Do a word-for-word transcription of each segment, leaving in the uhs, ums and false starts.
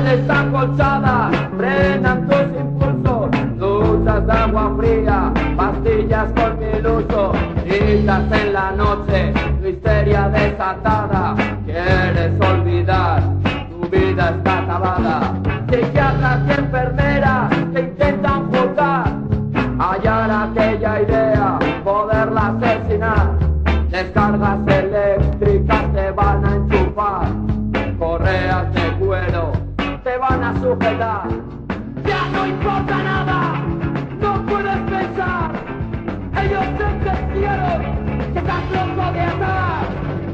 paredes acolchadas frenan tus impulsos, duchas de agua fría, pastillas con mil usos, gritas en la noche, tu histeria desatada, quieres olvidar, tu vida está acabada. Psiquiatras y enfermeras que intentan juzgar, hallar aquella idea, poderla asesinar. Descargas eléctricas te van a enchufar, correas de cuero te van a sujetar. Ya no importa nada, no puedes pensar, ellos sentenciaron que estás loco de atar.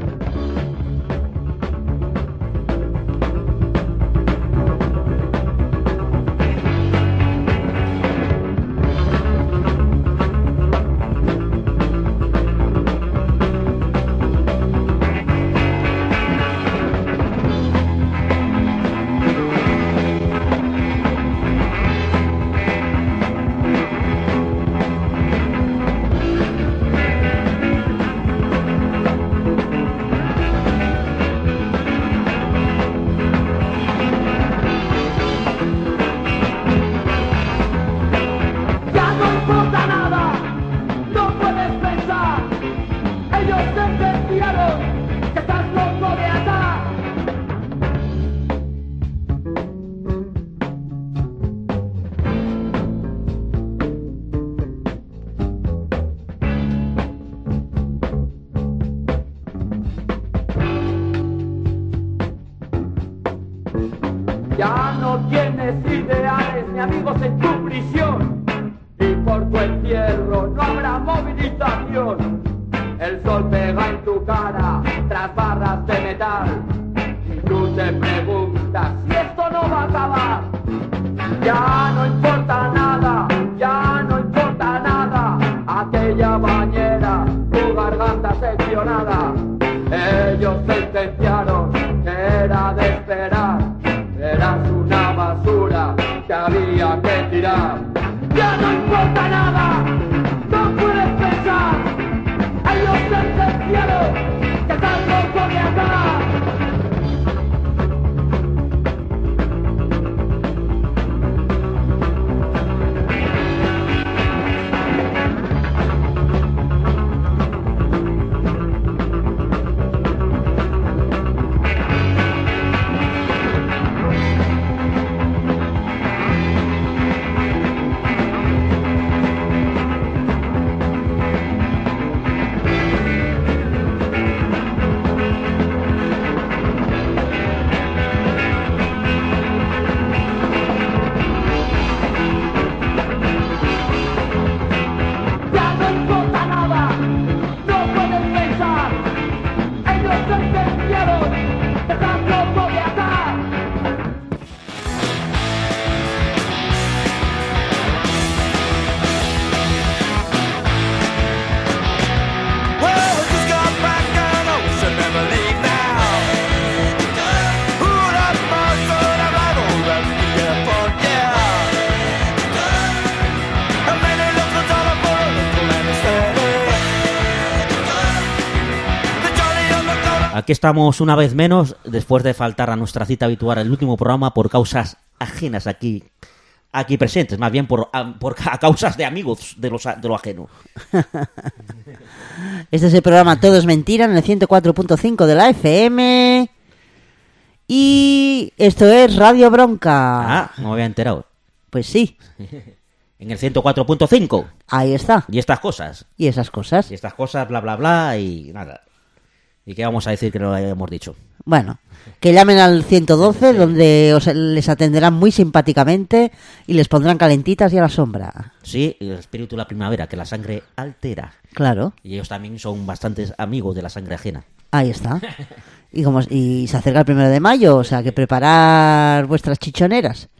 Ya no tienes ideales ni amigos en tu prisión, y por tu encierro no habrá movilización. El sol pega en tu cara tras barras de metal, y tú te preguntas si esto no va a acabar. Ya no importa nada, ya no importa nada, aquella bañera, tu garganta seccionada. Ellos sentenciaron que era de esperar, eras una basura que había que tirar. Ya no importa nada, no puedes pensar, ellos sentenciaron que estás loco de atar. Aquí estamos una vez menos, después de faltar a nuestra cita habitual el último programa por causas ajenas aquí aquí presentes, más bien por, a, por a causas de amigos de, los, de lo ajeno. Este es el programa Todo es Mentira en el ciento cuatro punto cinco de la F M. Y esto es Radio Bronca. Ah, no me había enterado. Pues sí. En el ciento cuatro punto cinco. Ahí está. Y estas cosas. Y esas cosas. Y estas cosas, bla, bla, bla, y nada. ¿Y qué vamos a decir que no lo hayamos dicho? Bueno, que llamen al ciento doce, sí, donde os, les atenderán muy simpáticamente y les pondrán calentitas y a la sombra. Sí, el espíritu de la primavera, que la sangre altera. Claro. Y ellos también son bastantes amigos de la sangre ajena. Ahí está. Y, como, y se acerca el primero de mayo, o sea que preparar vuestras chichoneras.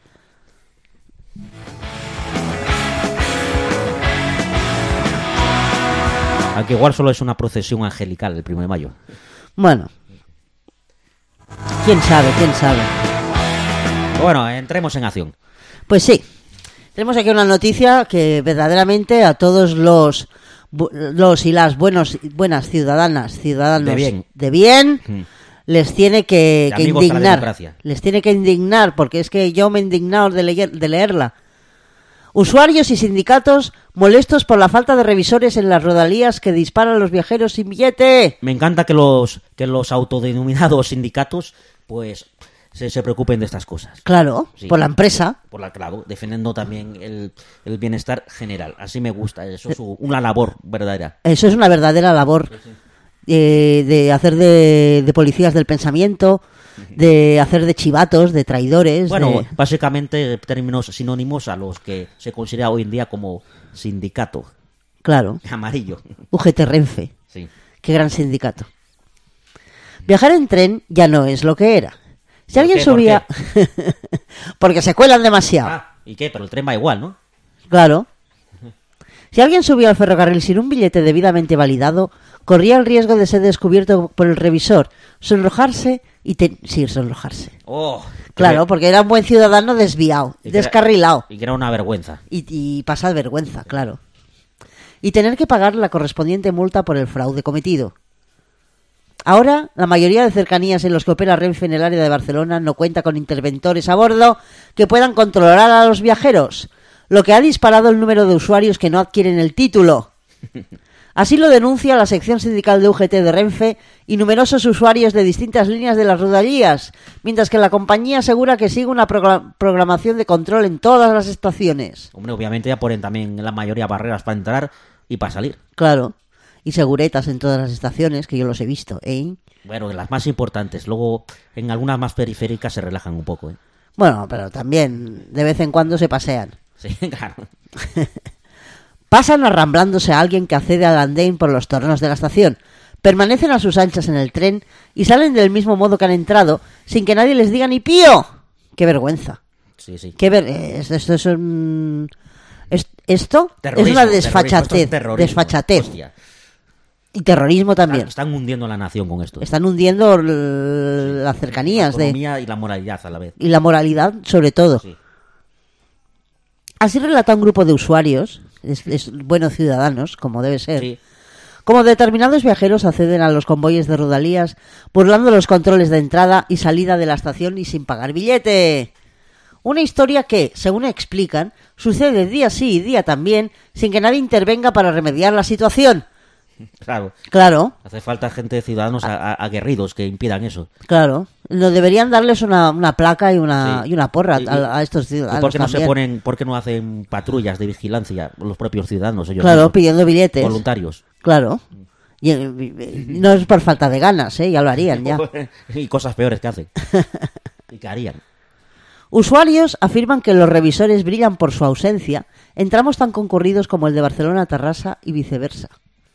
Aunque igual solo es una procesión angelical el primero de mayo. Bueno. ¿Quién sabe? ¿Quién sabe? Bueno, entremos en acción. Pues sí. Tenemos aquí una noticia que verdaderamente a todos los los y las buenos buenas ciudadanas, ciudadanos de bien, de bien mm. les tiene que, De que amigos a la indignar. democracia. Les tiene que indignar, porque es que yo me he indignado de, leer- de leerla. Usuarios y sindicatos molestos por la falta de revisores en las rodalías que disparan a los viajeros sin billete. Me encanta que los que los autodenominados sindicatos pues se, se preocupen de estas cosas. Claro, Sí. por la empresa. Por la claro, defendiendo también el, el bienestar general. Así me gusta, eso es una labor verdadera. Eso es una verdadera labor. Eh, de hacer de, de policías del pensamiento, de hacer de chivatos, de traidores. Bueno, de- básicamente términos sinónimos a los que se considera hoy en día como sindicato Claro, amarillo. U G T Renfe. Sí. Qué gran sindicato. Viajar en tren ya no es lo que era. Si ¿Por alguien qué? ¿Por subía... Porque se cuelan demasiado. Ah, ¿y qué? Pero el tren va igual, ¿no? Claro. Si alguien subía al ferrocarril sin un billete debidamente validado, corría el riesgo de ser descubierto por el revisor, sonrojarse y... Te... Sí, sonrojarse. Oh, Claro, porque era un buen ciudadano desviado, Y que era- descarrilado. Y que era una vergüenza. Y, y pasar vergüenza, claro. Y tener que pagar la correspondiente multa por el fraude cometido. Ahora, la mayoría de cercanías en los que opera Renfe en el área de Barcelona no cuenta con interventores a bordo que puedan controlar a los viajeros, lo que ha disparado el número de usuarios que no adquieren el título. Así lo denuncia la sección sindical de U G T de Renfe y numerosos usuarios de distintas líneas de las rodalías, mientras que la compañía asegura que sigue una progra- programación de control en todas las estaciones. Hombre, obviamente ya ponen también la mayoría barreras para entrar y para salir. Claro. Y seguretas en todas las estaciones, que yo los he visto, ¿eh? Bueno, de las más importantes. Luego, en algunas más periféricas se relajan un poco, ¿eh? Bueno, pero también de vez en cuando se pasean. Sí, claro. Pasan arramblándose a alguien que accede al andén por los tornos de la estación. Permanecen a sus anchas en el tren y salen del mismo modo que han entrado, sin que nadie les diga ni pío. ¡Qué vergüenza! Sí, sí. ¡Qué ver... Esto, esto es un... es- Esto es Terrorismo, una terrorismo, esto desfachatez. es terrorismo. Desfachatez. Hostia. Y terrorismo también. Están hundiendo a la nación con esto. Están hundiendo l- las cercanías La de... economía y la moralidad a la vez. y la moralidad sobre todo. Sí. Así relata un grupo de usuarios, es, es buenos ciudadanos, como debe ser, Sí. como determinados viajeros acceden a los convoyes de rodalías burlando los controles de entrada y salida de la estación y sin pagar billete. Una historia que, según explican, sucede día sí y día también sin que nadie intervenga para remediar la situación. Claro. Claro, Hace falta gente, ciudadanos a- a- aguerridos que impidan eso. claro. No deberían darles una, una placa y una, Sí. y una porra Y- y- a, a estos ¿Y ciudadanos por qué no se también. ponen, por qué no hacen patrullas de vigilancia los propios ciudadanos ellos Claro, mismos? pidiendo billetes. Voluntarios. Claro. Y, eh, no es por falta de ganas, ¿eh? Ya lo harían, ya. Y cosas peores que hacen. Y que harían. Usuarios afirman que los revisores brillan por su ausencia en tramos tan concurridos como el de Barcelona-Tarrasa y viceversa.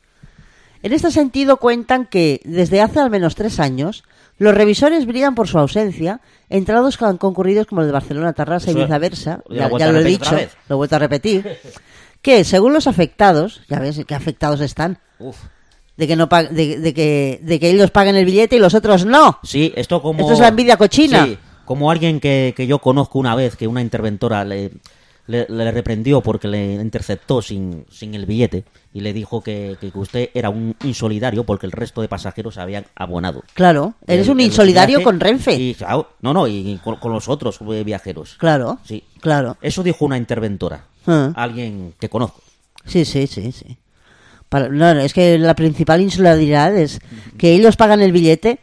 En este sentido cuentan que, desde hace al menos tres años, los revisores brillan por su ausencia en tramos tan concurridos como el de Barcelona-Tarrasa y Eso- viceversa, ya ya, lo he vuelto ya a lo he repetir dicho, otra vez. lo he vuelto a repetir, que, según los afectados, ya ves qué afectados están, Uf. de que, no pa- de, de que, de que ellos paguen el billete y los otros no. Sí, esto como... Esto es la envidia cochina. Sí, como alguien que, que yo conozco una vez, que una interventora le, le, le reprendió porque le interceptó sin, sin el billete y le dijo que, que usted era un insolidario porque el resto de pasajeros habían abonado. Claro, eres El- un el insolidario viaje con Renfe. y, claro, no, no, y con, con los otros eh, viajeros. Claro, Sí. claro. Eso dijo una interventora. Ah. Alguien que conozco. Sí, sí, sí, sí. Para- no, no, es que la principal insularidad es que ellos pagan el billete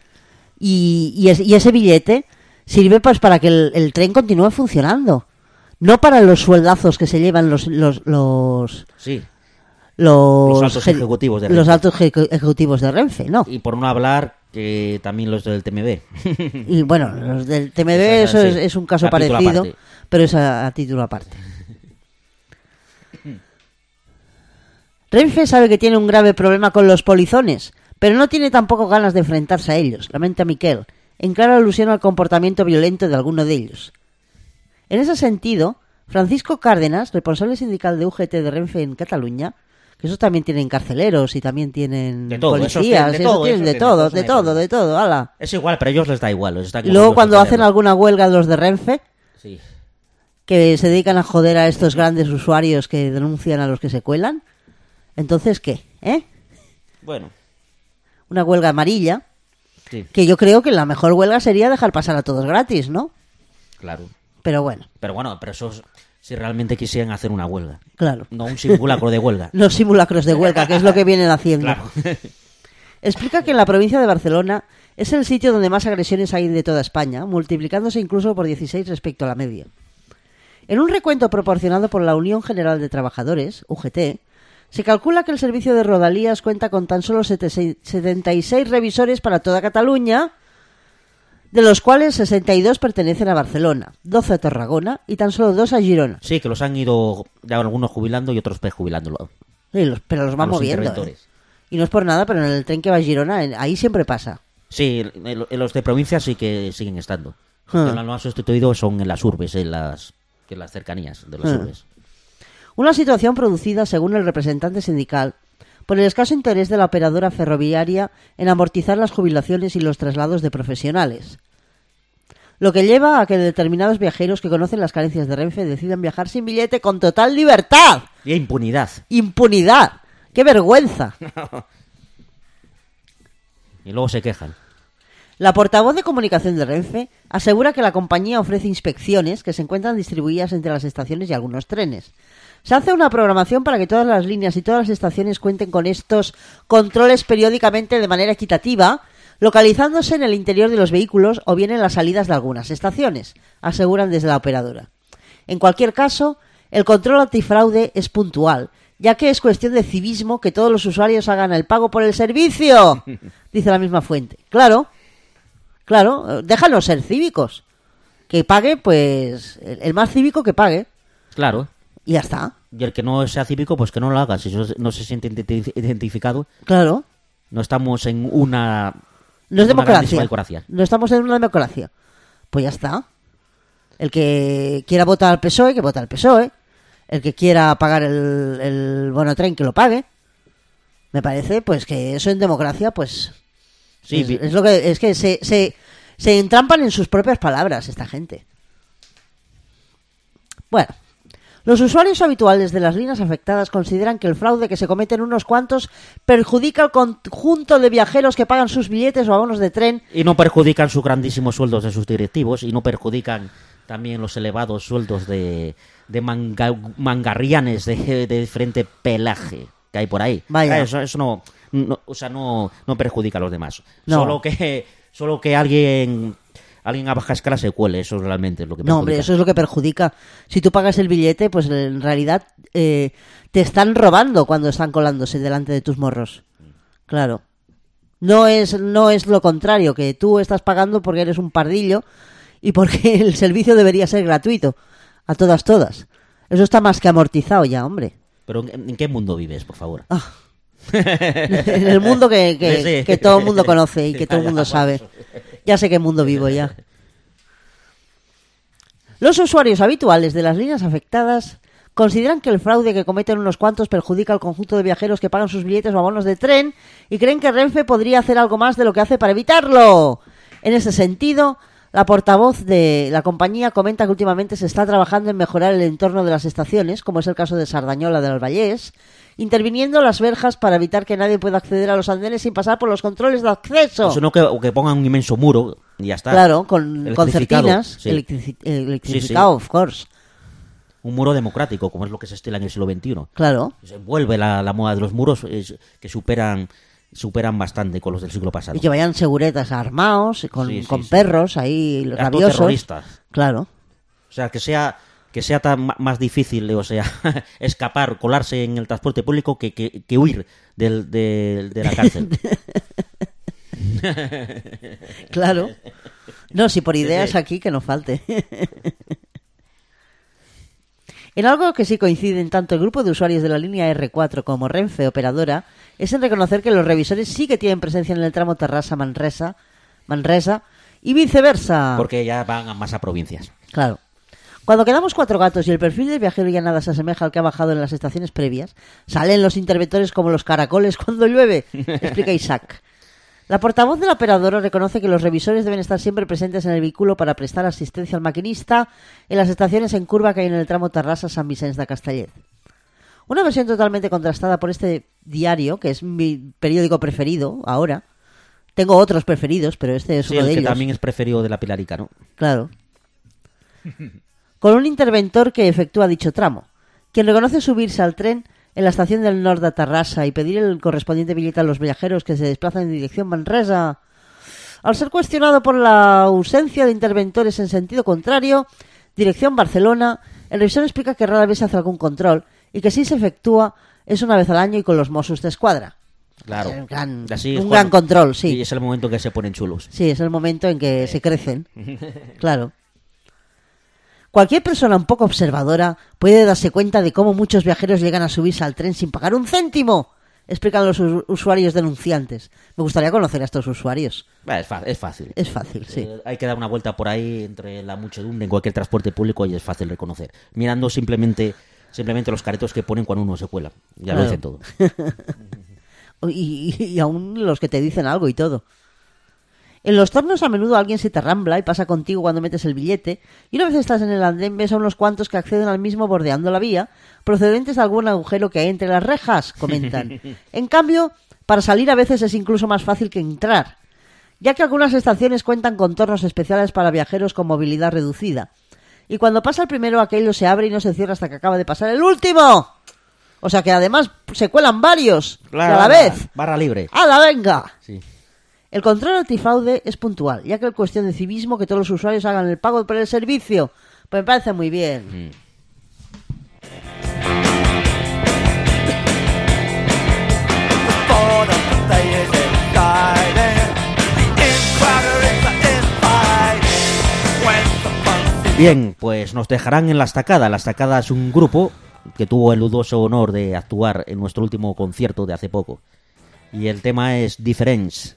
y, y, es- y ese billete sirve pues para que el, el tren continúe funcionando. No para los sueldazos que se llevan los los los Sí. los, Los altos ge- ejecutivos de los Renfe. altos eje- ejecutivos de Renfe, ¿no? Y por no hablar que también los del T M B. Y bueno, los del T M B Eso eso es es, así. es un caso Capítulo parecido, aparte. pero es a, a título aparte. Renfe sabe que tiene un grave problema con los polizones, pero no tiene tampoco ganas de enfrentarse a ellos, lamenta Miquel, en clara alusión al comportamiento violento de alguno de ellos. En ese sentido, Francisco Cárdenas, responsable sindical de U G T de Renfe en Cataluña, que esos también tienen carceleros y también tienen De todo, esos policías, tienen de esos todo, tienen esos de tienen, todo, esos de no hay todo, problema. de todo, ala. Es igual, pero a ellos les da igual. les está Y luego orgullosos cuando de hacen tenerlo. alguna huelga los de Renfe, Sí. que se dedican a joder a estos grandes usuarios que denuncian a los que se cuelan, entonces ¿qué? ¿Eh? Bueno, Una huelga amarilla. Sí. Que yo creo que la mejor huelga sería dejar pasar a todos gratis, ¿no? Claro. Pero bueno. Pero bueno, pero eso es si realmente quisieran hacer una huelga. Claro. No un simulacro de huelga. Los simulacros de huelga, que es lo que vienen haciendo. Claro. Explica que en la provincia de Barcelona es el sitio donde más agresiones hay de toda España, multiplicándose incluso por dieciséis respecto a la media. En un recuento proporcionado por la Unión General de Trabajadores, U G T, se calcula que el servicio de Rodalías cuenta con tan solo setenta y seis revisores para toda Cataluña, de los cuales sesenta y dos pertenecen a Barcelona, doce a Tarragona y tan solo dos a Girona. Sí, que los han ido ya algunos jubilando y otros prejubilándolo. Sí, los, pero los van A los moviendo. interventores. ¿eh? Y no es por nada, pero en el tren que va a Girona, en- ahí siempre pasa. Sí, en en los de provincia sí que siguen estando. Ah. Los que no han sustituido son en las urbes, en las, en las cercanías de las Ah. urbes. Una situación producida, según el representante sindical, por el escaso interés de la operadora ferroviaria en amortizar las jubilaciones y los traslados de profesionales. Lo que lleva a que determinados viajeros que conocen las carencias de Renfe decidan viajar sin billete con total libertad. Y impunidad. ¡Impunidad! ¡Qué vergüenza! Y luego se quejan. La portavoz de comunicación de Renfe asegura que la compañía ofrece inspecciones que se encuentran distribuidas entre las estaciones y algunos trenes. Se hace una programación para que todas las líneas y todas las estaciones cuenten con estos controles periódicamente de manera equitativa, localizándose en el interior de los vehículos o bien en las salidas de algunas estaciones, aseguran desde la operadora. En cualquier caso, el control antifraude es puntual, ya que es cuestión de civismo que todos los usuarios hagan el pago por el servicio, dice la misma fuente. Claro, claro, déjanos ser cívicos. Que pague, pues, el el más cívico que pague. Claro. Y ya está. Y el que no sea cívico, pues que no lo haga. Si no no se siente identi- identificado, Claro. no estamos en una... No es una grandísima democracia. democracia. No estamos en una democracia. Pues ya está. El que quiera votar al P S O E, que vota al P S O E. El que quiera pagar el, el bono tren, que lo pague. Me parece, pues, que eso en democracia, pues... Sí, es, vi- es lo que es que se, se, se entrampan en sus propias palabras esta gente. Bueno, los usuarios habituales de las líneas afectadas consideran que el fraude que se comete en unos cuantos perjudica al conjunto de viajeros que pagan sus billetes o abonos de tren. Y no perjudican sus grandísimos sueldos de sus directivos y no perjudican también los elevados sueldos de, de manga- mangarrianes de, de diferente pelaje que hay por ahí. Vaya. Ah, Eso, eso no, no- o sea, no, no perjudica a los demás. No. Solo que solo que alguien alguien a baja escala se cuele, eso realmente es lo que perjudica. No, hombre, eso es lo que perjudica. Si tú pagas el billete, pues en realidad eh, te están robando cuando están colándose delante de tus morros. Claro. No es, no es lo contrario, que tú estás pagando porque eres un pardillo y porque el servicio debería ser gratuito. A todas, todas. Eso está más que amortizado ya, hombre. Pero ¿en, en qué mundo vives, por favor? Ah. En el mundo que, que, Sí. que todo el mundo conoce y que todo el Ya, mundo ya, sabe. por eso. Ya sé qué mundo vivo ya. Los usuarios habituales de las líneas afectadas consideran que el fraude que cometen unos cuantos perjudica al conjunto de viajeros que pagan sus billetes o abonos de tren y creen que Renfe podría hacer algo más de lo que hace para evitarlo. En ese sentido, la portavoz de la compañía comenta que últimamente se está trabajando en mejorar el entorno de las estaciones, como es el caso de Sardañola del Vallés, interviniendo las verjas para evitar que nadie pueda acceder a los andenes sin pasar por los controles de acceso. Eso no que, o que pongan un inmenso muro y ya está. Claro, con Electrificado, concertinas, sí. electrici- electrificado, of course. Un muro democrático, como es lo que se estila en el siglo veintiuno. Claro. Se vuelve la, la moda de los muros es- que superan superan bastante con los del siglo pasado. Y que vayan seguretas armados, con, Sí, sí, con sí. perros ahí Actos rabiosos. terroristas. Claro. O sea, que sea que sea tan ma- más difícil, o sea, escapar, colarse en el transporte público que, que, que huir del, del- de la cárcel. Claro. No, si por ideas sí. aquí que no falte. En algo que sí coinciden tanto el grupo de usuarios de la línea erre cuatro como Renfe Operadora es en reconocer que los revisores sí que tienen presencia en el tramo Terrassa-Manresa Manresa y viceversa. Porque ya van a más a provincias. Claro. Cuando quedamos cuatro gatos y el perfil del viajero ya nada se asemeja al que ha bajado en las estaciones previas, salen los interventores como los caracoles cuando llueve, explica Isaac. La portavoz de la operadora reconoce que los revisores deben estar siempre presentes en el vehículo para prestar asistencia al maquinista en las estaciones en curva que hay en el tramo Terrassa-Sant Vicenç de Castellet. Una versión totalmente contrastada por este diario, que es mi periódico preferido ahora, Tengo otros preferidos, pero este es Sí, uno el de que ellos. también es preferido de la Pilarica, ¿no? Claro. Con un interventor que efectúa dicho tramo, quien reconoce subirse al tren en la estación del Nord de Tarrasa y pedir el correspondiente billete a los viajeros que se desplazan en dirección Manresa. Al ser cuestionado por la ausencia de interventores en sentido contrario, dirección Barcelona, el revisor explica que rara vez se hace algún control y que si se efectúa es una vez al año y con los Mossos de Escuadra. Claro. Un gran, Así es un cuando- gran control, sí. Y es el momento que se ponen chulos. Sí, es el momento en que se crecen. Claro. Cualquier persona un poco observadora puede darse cuenta de cómo muchos viajeros llegan a subirse al tren sin pagar un céntimo, explican los us- usuarios denunciantes. Me gustaría conocer a estos usuarios. Bah, Es, fa- es fácil. Es fácil, sí. Eh, hay que dar una vuelta por ahí entre la muchedumbre en cualquier transporte público y es fácil reconocer. Mirando simplemente simplemente los caretos que ponen cuando uno se cuela. Ya lo Claro. dicen todo. Y, y, y aún los que te dicen algo y todo. En los tornos a menudo alguien se te rambla y pasa contigo cuando metes el billete, y una vez estás en el andén ves a unos cuantos que acceden al mismo bordeando la vía, procedentes de algún agujero que hay entre las rejas, comentan. En cambio, para salir a veces es incluso más fácil que entrar, ya que algunas estaciones cuentan con tornos especiales para viajeros con movilidad reducida. Y cuando pasa el primero, aquello se abre y no se cierra hasta que acaba de pasar el último. O sea que además se cuelan varios Claro, y a la barra- vez. Barra libre. ¡Hala, venga! Sí. El control antifraude es puntual, ya que es cuestión de civismo que todos los usuarios hagan el pago por el servicio. Pues me parece muy bien. Mm. Bien, pues nos dejarán en La Estacada. La Estacada es un grupo que tuvo el dudoso honor de actuar en nuestro último concierto de hace poco. Y el tema es Difference.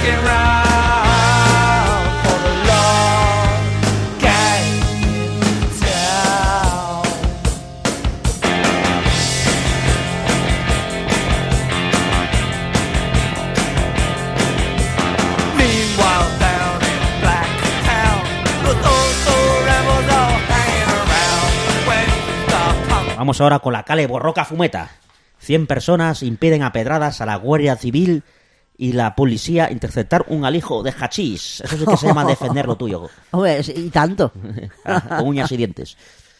looking round for the long game town. Meanwhile down in Blacktown, los otros rebels all hanging around. When the punk Vamos ahora con la Cale Borroca Fumeta. Cien personas impiden a pedradas a la Guardia Civil y la policía interceptar un alijo de hachís. Eso sí que se llama defender lo tuyo. Hombre, y tanto. Con uñas y dientes.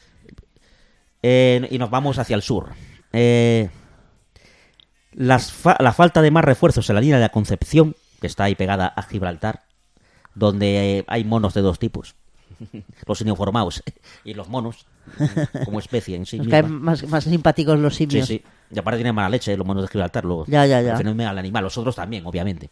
Eh, y nos vamos hacia el sur. Eh, las fa- la falta de más refuerzos en la línea de la Concepción, que está ahí pegada a Gibraltar, donde eh, hay monos de dos tipos. Los uniformados y los monos, como especie en sí Nos misma. caen más, más simpáticos los Sí, simios. sí. Y aparte tienen mala leche los monos de Gibraltar. Los, Ya, ya, ya. refieren al animal. Los otros también, obviamente.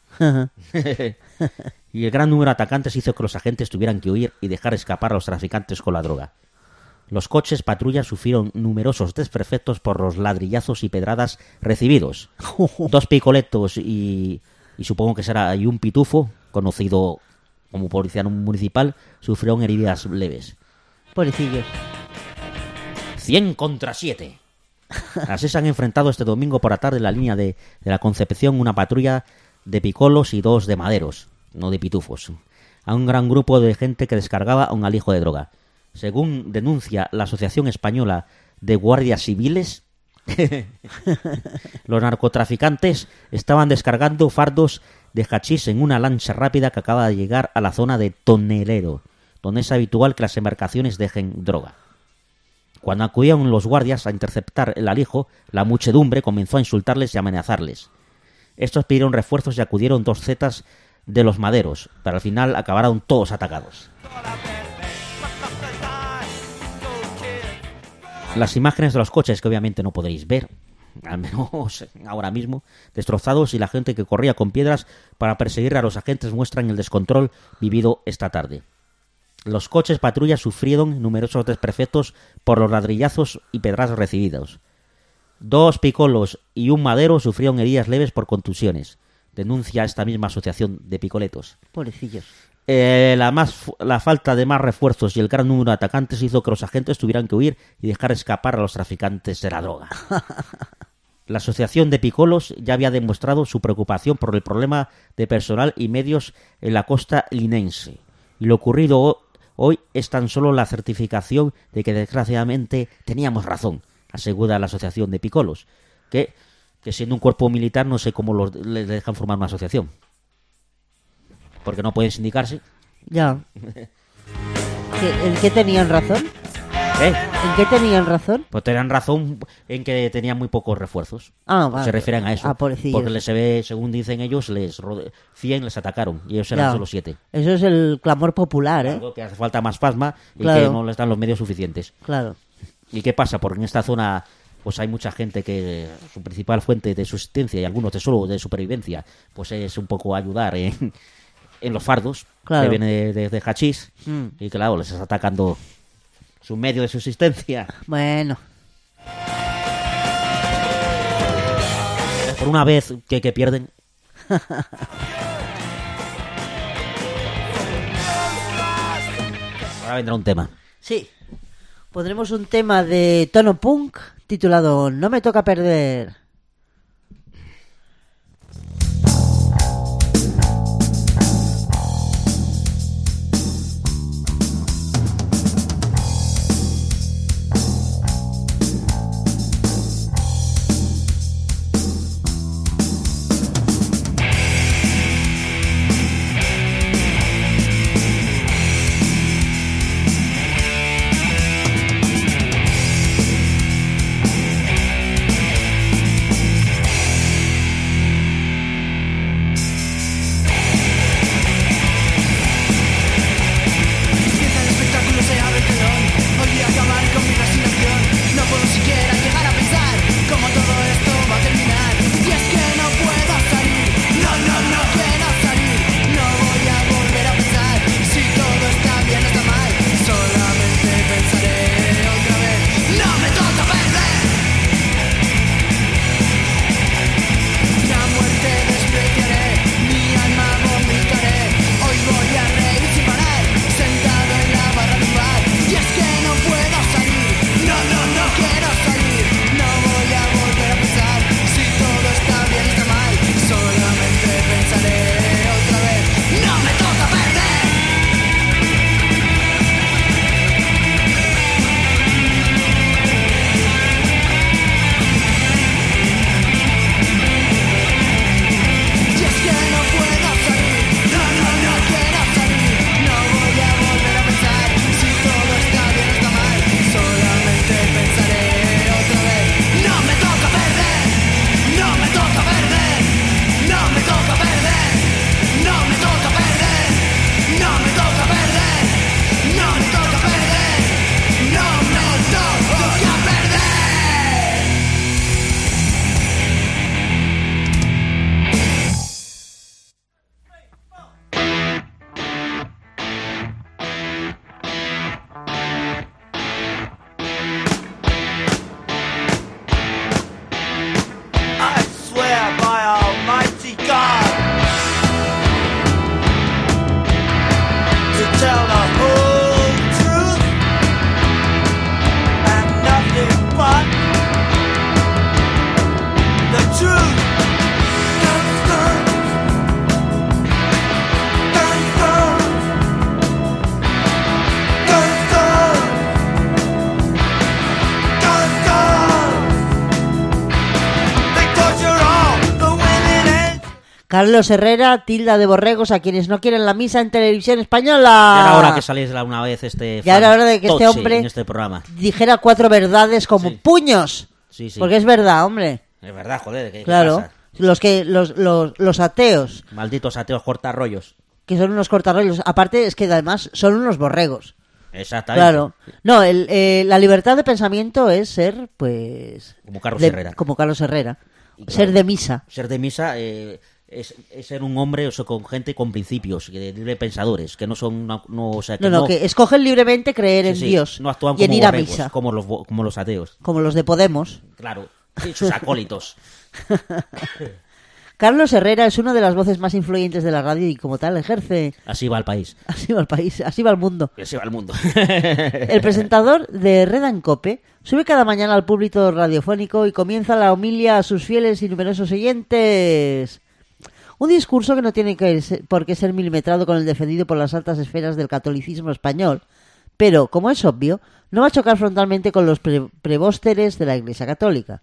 Y el gran número de atacantes hizo que los agentes tuvieran que huir y dejar escapar a los traficantes con la droga. Los coches patrulla sufrieron numerosos desperfectos por los ladrillazos y pedradas recibidos. Dos picoletos y, y supongo que será y un pitufo, conocido como policía municipal, sufrieron heridas leves. Pobrecillos. cien contra siete. Así se han enfrentado este domingo por la tarde en la línea de, de la Concepción una patrulla de picolos y dos de maderos, no de pitufos, a un gran grupo de gente que descargaba un alijo de droga. Según denuncia la Asociación Española de Guardias Civiles, los narcotraficantes estaban descargando fardos de hachís en una lancha rápida que acaba de llegar a la zona de Tonelero, donde es habitual que las embarcaciones dejen droga. Cuando acudieron los guardias a interceptar el alijo, la muchedumbre comenzó a insultarles y amenazarles. Estos pidieron refuerzos y acudieron dos zetas de los maderos, pero al final acabaron todos atacados. Las imágenes de los coches, que obviamente no podréis ver, al menos ahora mismo, destrozados, y la gente que corría con piedras para perseguir a los agentes muestran el descontrol vivido esta tarde. Los coches patrulla sufrieron numerosos desperfectos por los ladrillazos y pedradas recibidos. Dos picolos y un madero sufrieron heridas leves por contusiones, denuncia esta misma asociación de picoletos. Pobrecillos. Eh, la, más, la falta de más refuerzos y el gran número de atacantes hizo que los agentes tuvieran que huir y dejar escapar a los traficantes de la droga. La asociación de picolos ya había demostrado su preocupación por el problema de personal y medios en la costa linense. Y lo ocurrido hoy es tan solo la certificación de que desgraciadamente teníamos razón, asegura la asociación de picolos, que, que siendo un cuerpo militar no sé cómo los, les dejan formar una asociación. Porque no pueden sindicarse. Ya. ¿Qué- ¿En qué tenían razón? ¿Eh? ¿En qué tenían razón? Pues tenían razón en que tenían muy pocos refuerzos. Ah, vale. Se refieren a eso. Ah, pobrecillos. Porque les se ve, según dicen ellos, les rode... cien les atacaron y ellos eran Ya. solo siete. Eso es el clamor popular, ¿eh? Algo que hace falta más pasma y Claro. que no les dan los medios suficientes. Claro. ¿Y qué pasa? Porque en esta zona pues hay mucha gente que su principal fuente de subsistencia y algunos de solo de supervivencia pues es un poco ayudar en, en los fardos Claro. que viene de, de, de hachís Mm. y claro, les está atacando su medio de subsistencia. Bueno. Por una vez que, que pierden. Ahora vendrá un tema. Sí. Pondremos un tema de tono punk titulado No me toca perder. Carlos Herrera tilda de borregos a quienes no quieren la misa en televisión española. Ya era hora que saliese una vez este Ya era hora de que este Totsi hombre en este programa. dijera cuatro verdades como Sí. puños. Sí, sí. Porque es verdad, hombre. Es verdad, joder, ¿qué, qué Claro. pasa? Los que los, los, los ateos, Malditos ateos cortarrollos. que son unos cortarrollos, aparte es que además son unos borregos. Exactamente. Claro. No, el, eh, la libertad de pensamiento es ser, pues... Como Carlos de- Herrera. Como Carlos Herrera. Y claro, Ser de misa. Ser de misa eh, es, es ser un hombre, o sea, con gente con principios, que- de libre pensadores, que no son, no, no, o sea, que No, no, no, que escogen libremente creer sí, en sí, Dios no actúan y en como ir a borregos, misa, como los, bo- como los ateos. como los de Podemos. Claro, sí, sus acólitos. Carlos Herrera es una de las voces más influyentes de la radio y como tal ejerce... Así va el país. Así va el país, así va el mundo. Y así va el mundo. El presentador de Red en Cope sube cada mañana al púlpito radiofónico y comienza la homilia a sus fieles y numerosos oyentes. Un discurso que no tiene que ser- por qué ser milimetrado con el defendido por las altas esferas del catolicismo español, pero, como es obvio, no va a chocar frontalmente con los pre- prebósteres de la Iglesia Católica.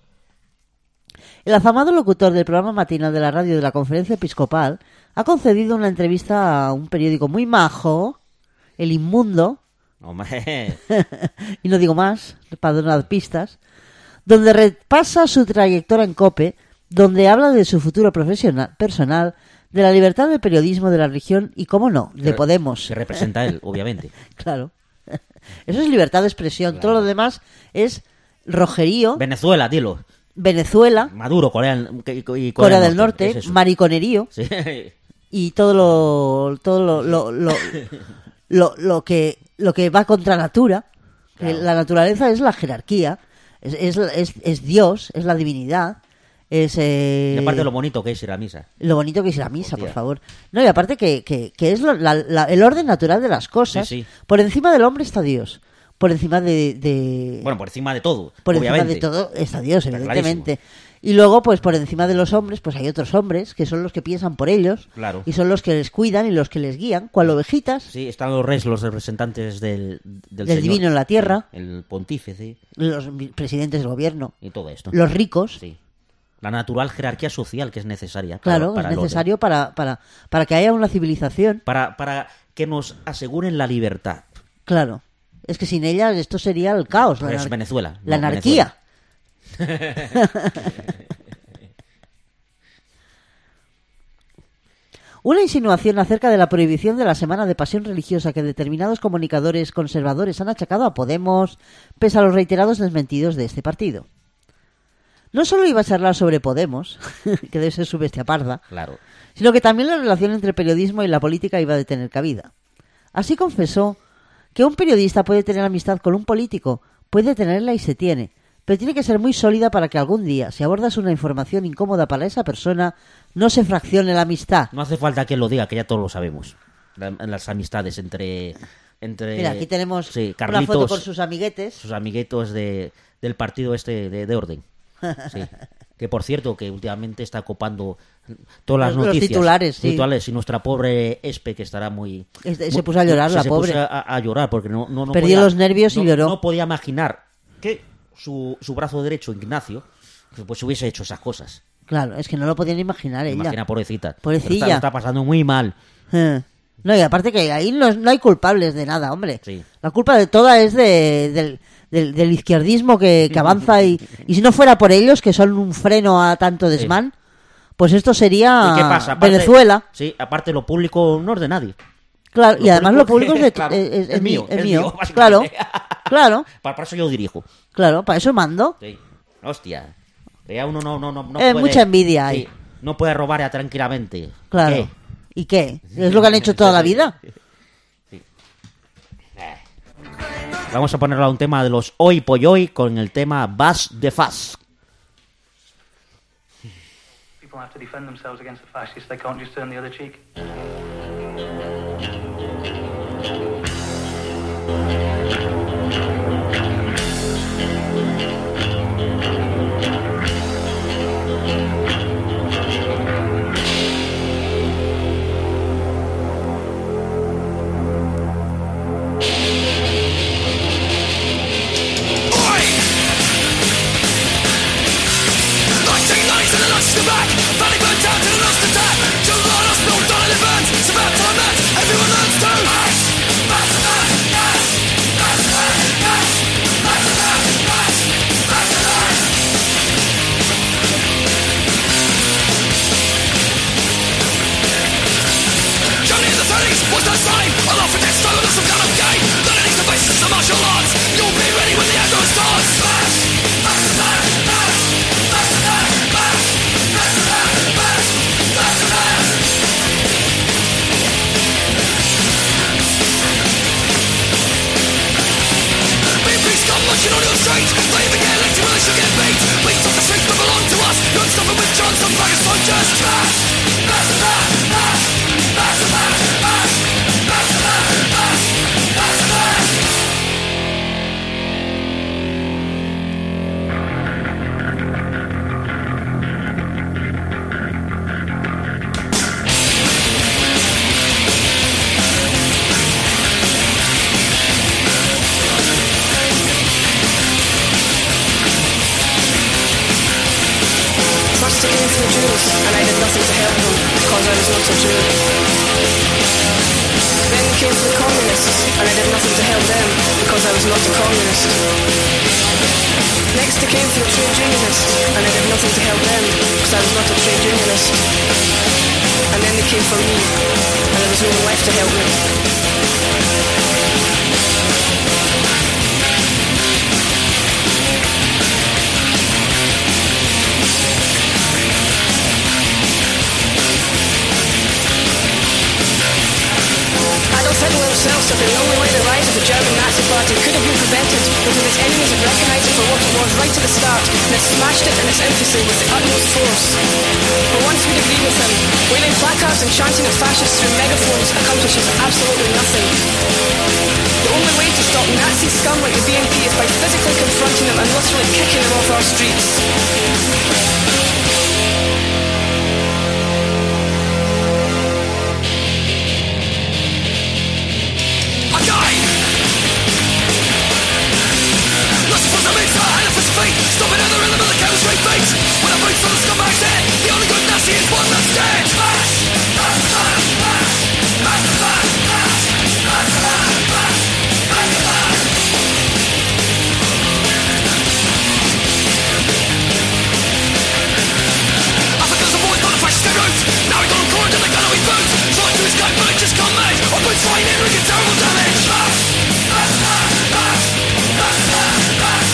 El afamado locutor del programa matinal de la radio de la Conferencia Episcopal ha concedido una entrevista a un periódico muy majo, El Inmundo, Hombre, y no digo más, para dar pistas, donde repasa su trayectoria en COPE, donde habla de su futuro profesional, personal, de la libertad del periodismo de la región y, cómo no, de que- Podemos. que representa él, obviamente. Claro. Eso es libertad de expresión. Todo lo demás es rojerío, Venezuela, dilo. Venezuela, Maduro, Corea, y- y Corea del Norte, es eso. mariconerío Sí. y todo lo todo lo, lo, lo, lo- lo que lo que va contra natura. Que Claro. La naturaleza es la jerarquía, es, es, es, es Dios, es la divinidad, es eh, Y aparte lo bonito que es ir a misa. lo bonito que es la misa, Hostia. por favor. No, y aparte que, que, que es lo- la- la- el orden natural de las cosas. Sí, sí. Por encima del hombre está Dios. Por encima de... de- Bueno, por encima de todo, por obviamente. encima de todo está Dios, Está evidentemente. Y luego, pues por encima de los hombres, pues hay otros hombres que son los que piensan por ellos. Claro. Y son los que les cuidan y los que les guían, cual ovejitas, Sí, están los reyes, los representantes del, del, del Señor. divino en la tierra, El pontífice los presidentes del gobierno, y todo esto. los ricos. Sí. La natural jerarquía social que es necesaria. Claro, para, para es el orden. necesario para, para, para que haya una civilización. Para, para que nos aseguren la libertad. Claro. Es que sin ella esto sería el caos. La, Pero es anar- Venezuela. la no, anarquía. Una insinuación acerca de la prohibición de la Semana de Pasión Religiosa que determinados comunicadores conservadores han achacado a Podemos, pese a los reiterados desmentidos de este partido. No solo iba a charlar sobre Podemos, que debe ser su bestia parda, Claro. sino que también la relación entre el periodismo y la política iba a tener cabida. Así confesó que un periodista puede tener amistad con un político, puede tenerla y se tiene, pero tiene que ser muy sólida para que algún día, si abordas una información incómoda para esa persona, no se fraccione la amistad. No hace falta que lo diga, que ya todos lo sabemos. La- las amistades entre... entre Mira, aquí tenemos sí, una Carlitos, foto con sus amiguetes. sus amiguitos de, del partido este de, de orden. Sí. Que por cierto, que últimamente está copando todas las Los noticias. titulares, sí. titulares, y nuestra pobre Espe, que estará muy... Este- muy- se puso a llorar, se- la se pobre. puso a, a llorar porque no, no, no Perdió podía- los nervios y no- lloró. No podía imaginar que su, su brazo derecho, Ignacio, pues hubiese hecho esas cosas. Claro, es que no lo podían imaginar ella. Imagina, pobrecita. Pobrecilla. Está, lo está pasando muy mal. Eh. No, y aparte que ahí no, no hay culpables de nada, hombre. Sí. La culpa de toda es de, del, del, del izquierdismo que, que avanza y, y si no fuera por ellos, que son un freno a tanto desmán, pues esto sería ¿Y qué pasa? Aparte- Venezuela. Sí, aparte lo público no es de nadie. Claro, y lo además lo público público- es, de- claro, es, es- es es mío, mío. Es es mío. mío, Claro, básicamente. claro, Para, para eso yo dirijo. claro, para eso mando. Sí. Hostia. Que ya uno no, no, no, no Eh, puede... mucha envidia hay. Sí, no puede robar ya tranquilamente. Claro. ¿Qué? ¿Y qué? ¿Es lo que han hecho toda la vida? Vamos a ponerle a un tema de los Hoy Poyoy con el tema Bass de Faz. People have to defend themselves against the fascists. They can't just turn the other cheek. nineteen ninety to the last of back. Valley burnt down to the last attack. was the same. A love for death, struggle to some kind of gain. Learning the basics of martial arts. You'll be ready when the anger starts. Smash! Smash! Smash! Smash! Smash! Smash! Smash! Smash! Smash! Smash! B P's come marching on your street. They even get elected when they should get beat. Beats off the streets that belong to us. You're stopping with Johnson, faggots, soldiers. Smash! Smash! Smash! Smash! Smash! Smash! Smash! Smash! Smash! Smash! Smash! Master came for the Jews, and I did nothing to help them, because I was not a Jew. Then came for the communists, and I did nothing to help them, because I was not a communist. Next they came for the trade unionists, and I did nothing to help them, because I was not a trade unionist. And then they came for me, and there was no one left to help me. Adolf Hitler himself said that the only way the rise of the German Nazi Party could have been prevented was if its enemies had recognised it for what it was right at the start and had smashed it in its infancy with the utmost force. But once we'd agreed with him, waving placards and chanting at fascists through megaphones accomplishes absolutely nothing. The only way to stop Nazi scum like the B N P is by physically confronting them and literally kicking them off our streets. Stopping at the rhythm of the chemistry beat. When I boots on the scumbag's head, the only good Nazi is one that's dead. Smash! Smash! Smash! Smash! Smash! Smash! Smash! Smash! Smash! Smash! Smash! Africa's a boy, not a fascist route. Now he got on corn to the gun we boot. Trying to escape, but it just can't made. Our boots flying in, wreaking terrible damage. Smash! Smash! Smash! Smash! Smash! Smash! Smash!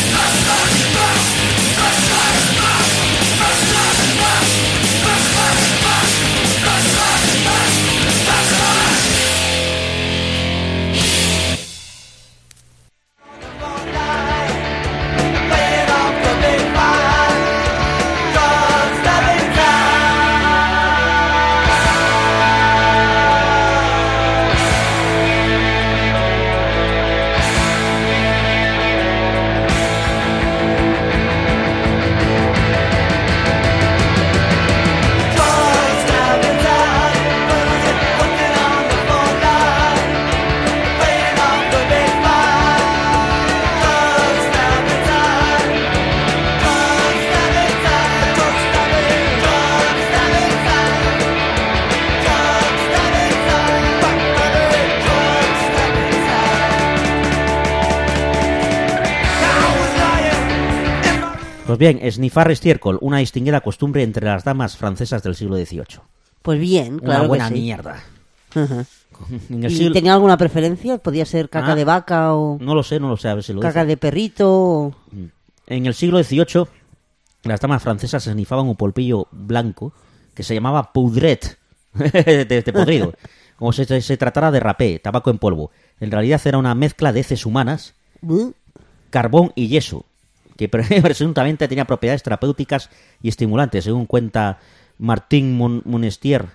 Pues bien, esnifar estiércol, una distinguida costumbre entre las damas francesas del siglo dieciocho. Pues bien, claro. Una buena que sí. mierda. Ajá. En el ¿Y siglo... tenía alguna preferencia? ¿Podía ser caca Ah, de vaca o No lo sé, no lo sé, a ver si lo caca dice. de perrito? O... En el siglo dieciocho, las damas francesas esnifaban un polvillo blanco que se llamaba poudrette, de, de podrido, como si se, se tratara de rapé, tabaco en polvo. En realidad era una mezcla de heces humanas, ¿Mm? carbón y yeso, que presuntamente tenía propiedades terapéuticas y estimulantes, según cuenta Martín Mon- Monestier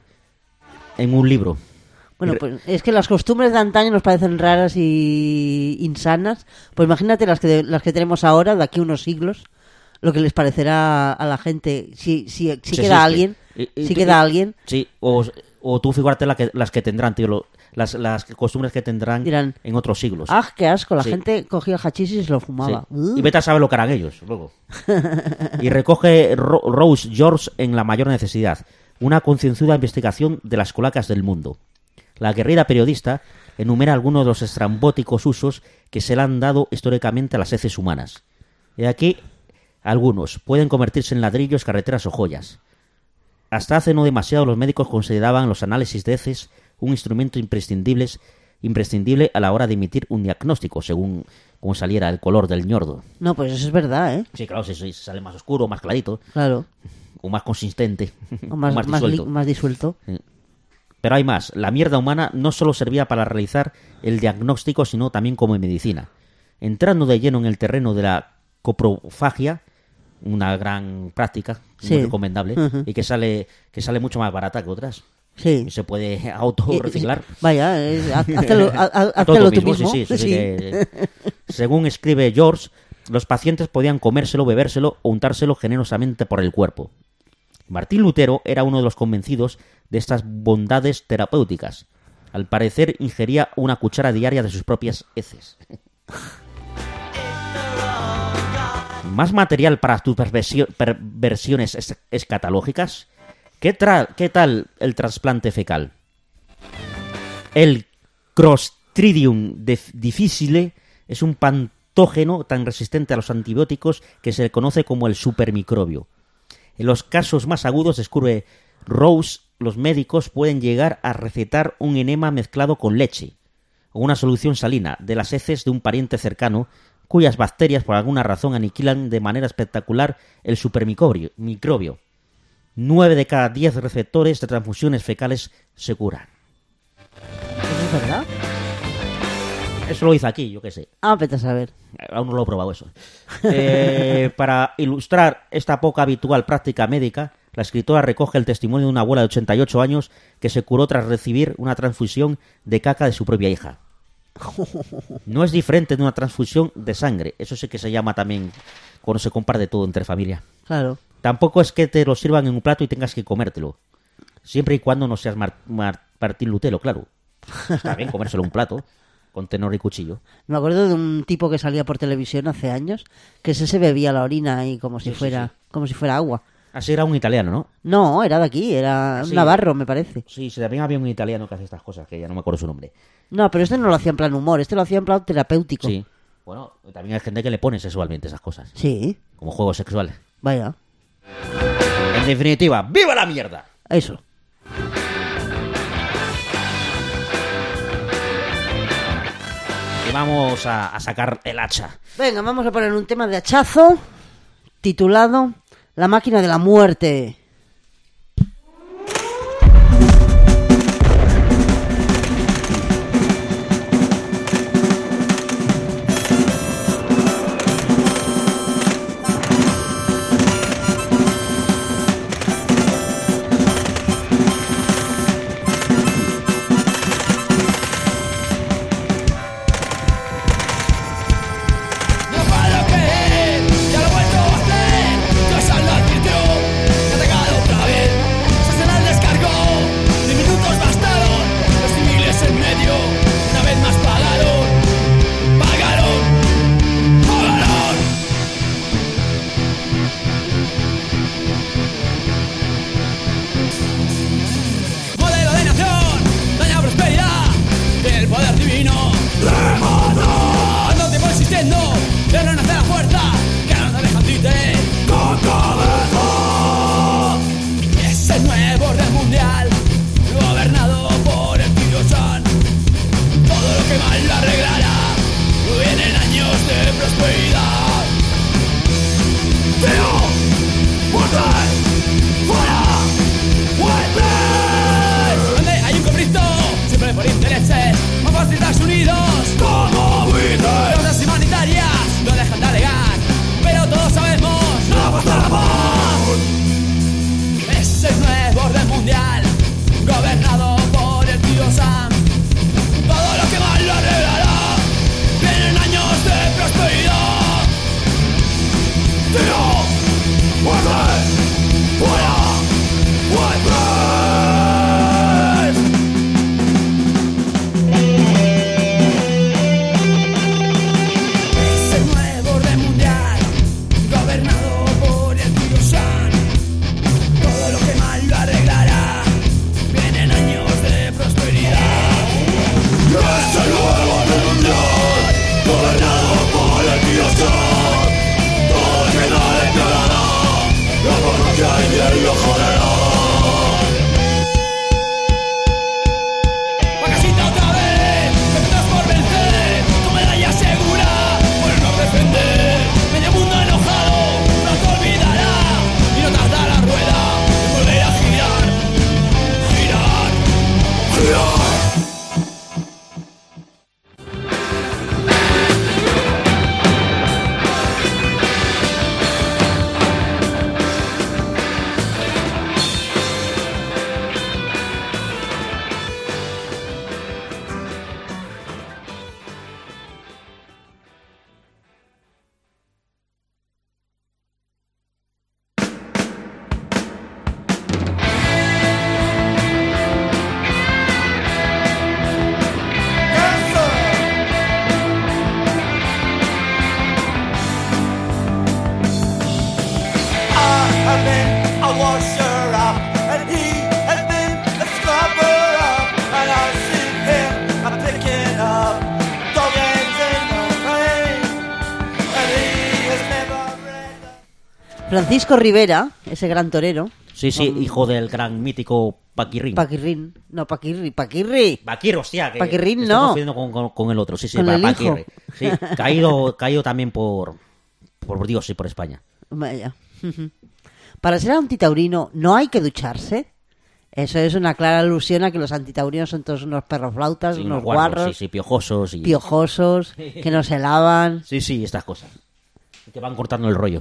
en un libro. Bueno, pues es que las costumbres de antaño nos parecen raras y insanas. Pues imagínate las que las que tenemos ahora, de aquí a unos siglos, lo que les parecerá a la gente. Si, si, si Se queda existe. alguien, Y- y si tú- queda alguien, Sí, o, o tú figúrate la que, las que tendrán, tío, lo- las, las costumbres que tendrán dirán, en otros siglos. ¡ah, qué asco! La Sí. gente cogía el hachís y se lo Sí. fumaba. Y vete a saber lo que harán ellos luego. Y recoge Ro- Rose George en La mayor necesidad, una concienzuda investigación de las colacas del mundo. La aguerrida periodista enumera algunos de los estrambóticos usos que se le han dado históricamente a las heces humanas. Y aquí algunos pueden convertirse en ladrillos, carreteras o joyas. Hasta hace no demasiado los médicos consideraban los análisis de heces un instrumento imprescindible, imprescindible a la hora de emitir un diagnóstico, según como saliera el color del ñordo. No, pues eso es verdad, ¿eh? Sí, claro, si, si sale más oscuro, más clarito, Claro. o más consistente, O más, más más, disuelto. li- más disuelto. Pero hay más. La mierda humana no solo servía para realizar el diagnóstico, sino también como medicina. Entrando de lleno en el terreno de la coprofagia, una gran práctica, Sí. muy recomendable, Ujú. y que sale que sale mucho más barata que otras. Sí. Y se puede autorreciclar. Eh, Vaya, eh, haz- hazlo, haz- haz- Todo hazlo tú mismo. sí, sí, eso sí Sí. que- según escribe George, los pacientes podían comérselo, bebérselo o untárselo generosamente por el cuerpo. Martín Lutero era uno de los convencidos de estas bondades terapéuticas. Al parecer ingería una cuchara diaria de sus propias heces. ¿Más material para tus perversio- perversiones es- escatológicas? ¿Qué, tra- ¿Qué tal el trasplante fecal? El Clostridium dif- difficile es un patógeno tan resistente a los antibióticos que se le conoce como el supermicrobio. En los casos más agudos, descubre Rose, los médicos pueden llegar a recetar un enema mezclado con leche o una solución salina de las heces de un pariente cercano cuyas bacterias por alguna razón aniquilan de manera espectacular el supermicrobio. Microbio. Nueve de cada diez receptores de transfusiones fecales se curan. ¿Eso es verdad? Eso lo hice aquí, yo qué sé. Ah, vete a saber. Aún no lo he probado eso. Eh, para ilustrar esta poca habitual práctica médica, la escritora recoge el testimonio de una abuela de ochenta y ocho años que se curó tras recibir una transfusión de caca de su propia hija. No es diferente de una transfusión de sangre. Eso sí que se llama también cuando se comparte todo entre familia. Claro. Tampoco es que te lo sirvan en un plato y tengas que comértelo. Siempre y cuando no seas Mar- Mar- Martín Lutero, claro. Está bien comérselo en un plato, con tenor y cuchillo. Me acuerdo de un tipo que salía por televisión hace años, que ese se bebía la orina ahí como si Sí, sí, fuera, sí. como si fuera agua. Así era un italiano, ¿no? No, era de aquí, era Sí. un navarro, me parece. Sí, sí, también había un italiano que hace estas cosas, que ya no me acuerdo su nombre. No, pero este no lo hacía en plan humor, este lo hacía en plan terapéutico. Sí. Bueno, también hay gente que le pone sexualmente esas cosas. Sí, Como juego sexual. vaya, En definitiva, ¡viva la mierda! eso. Y vamos a, a sacar el hacha. Venga, vamos a poner un tema de hachazo titulado La máquina de la muerte. No para lo que es, ya lo he vuelto a hacer. Dios lo advirtió, no te have been a washer up, and he has been a scrubber up, and I've seen him a picking up dog ends in the rain, and he has never read. Francisco Rivera, ese gran torero. Sí, sí, Con- hijo del gran mítico Paquirrín. Paquirrín. No, Paquirri. Paquirri. Paquirri, hostia, que Paquirrín, estoy no. confundiendo con, con- con el otro. Sí, sí, Con pa- el hijo. Paquirri. Sí, caído, caído también por, por Dios, sí, por España. Vaya. Para ser antitaurino no hay que ducharse. Eso es una clara alusión a que los antitaurinos son todos unos perros flautas, Sí, unos guarros, guarros, sí, sí, piojosos y... piojosos, que no se lavan. Sí, sí, estas cosas. Que van cortando el rollo.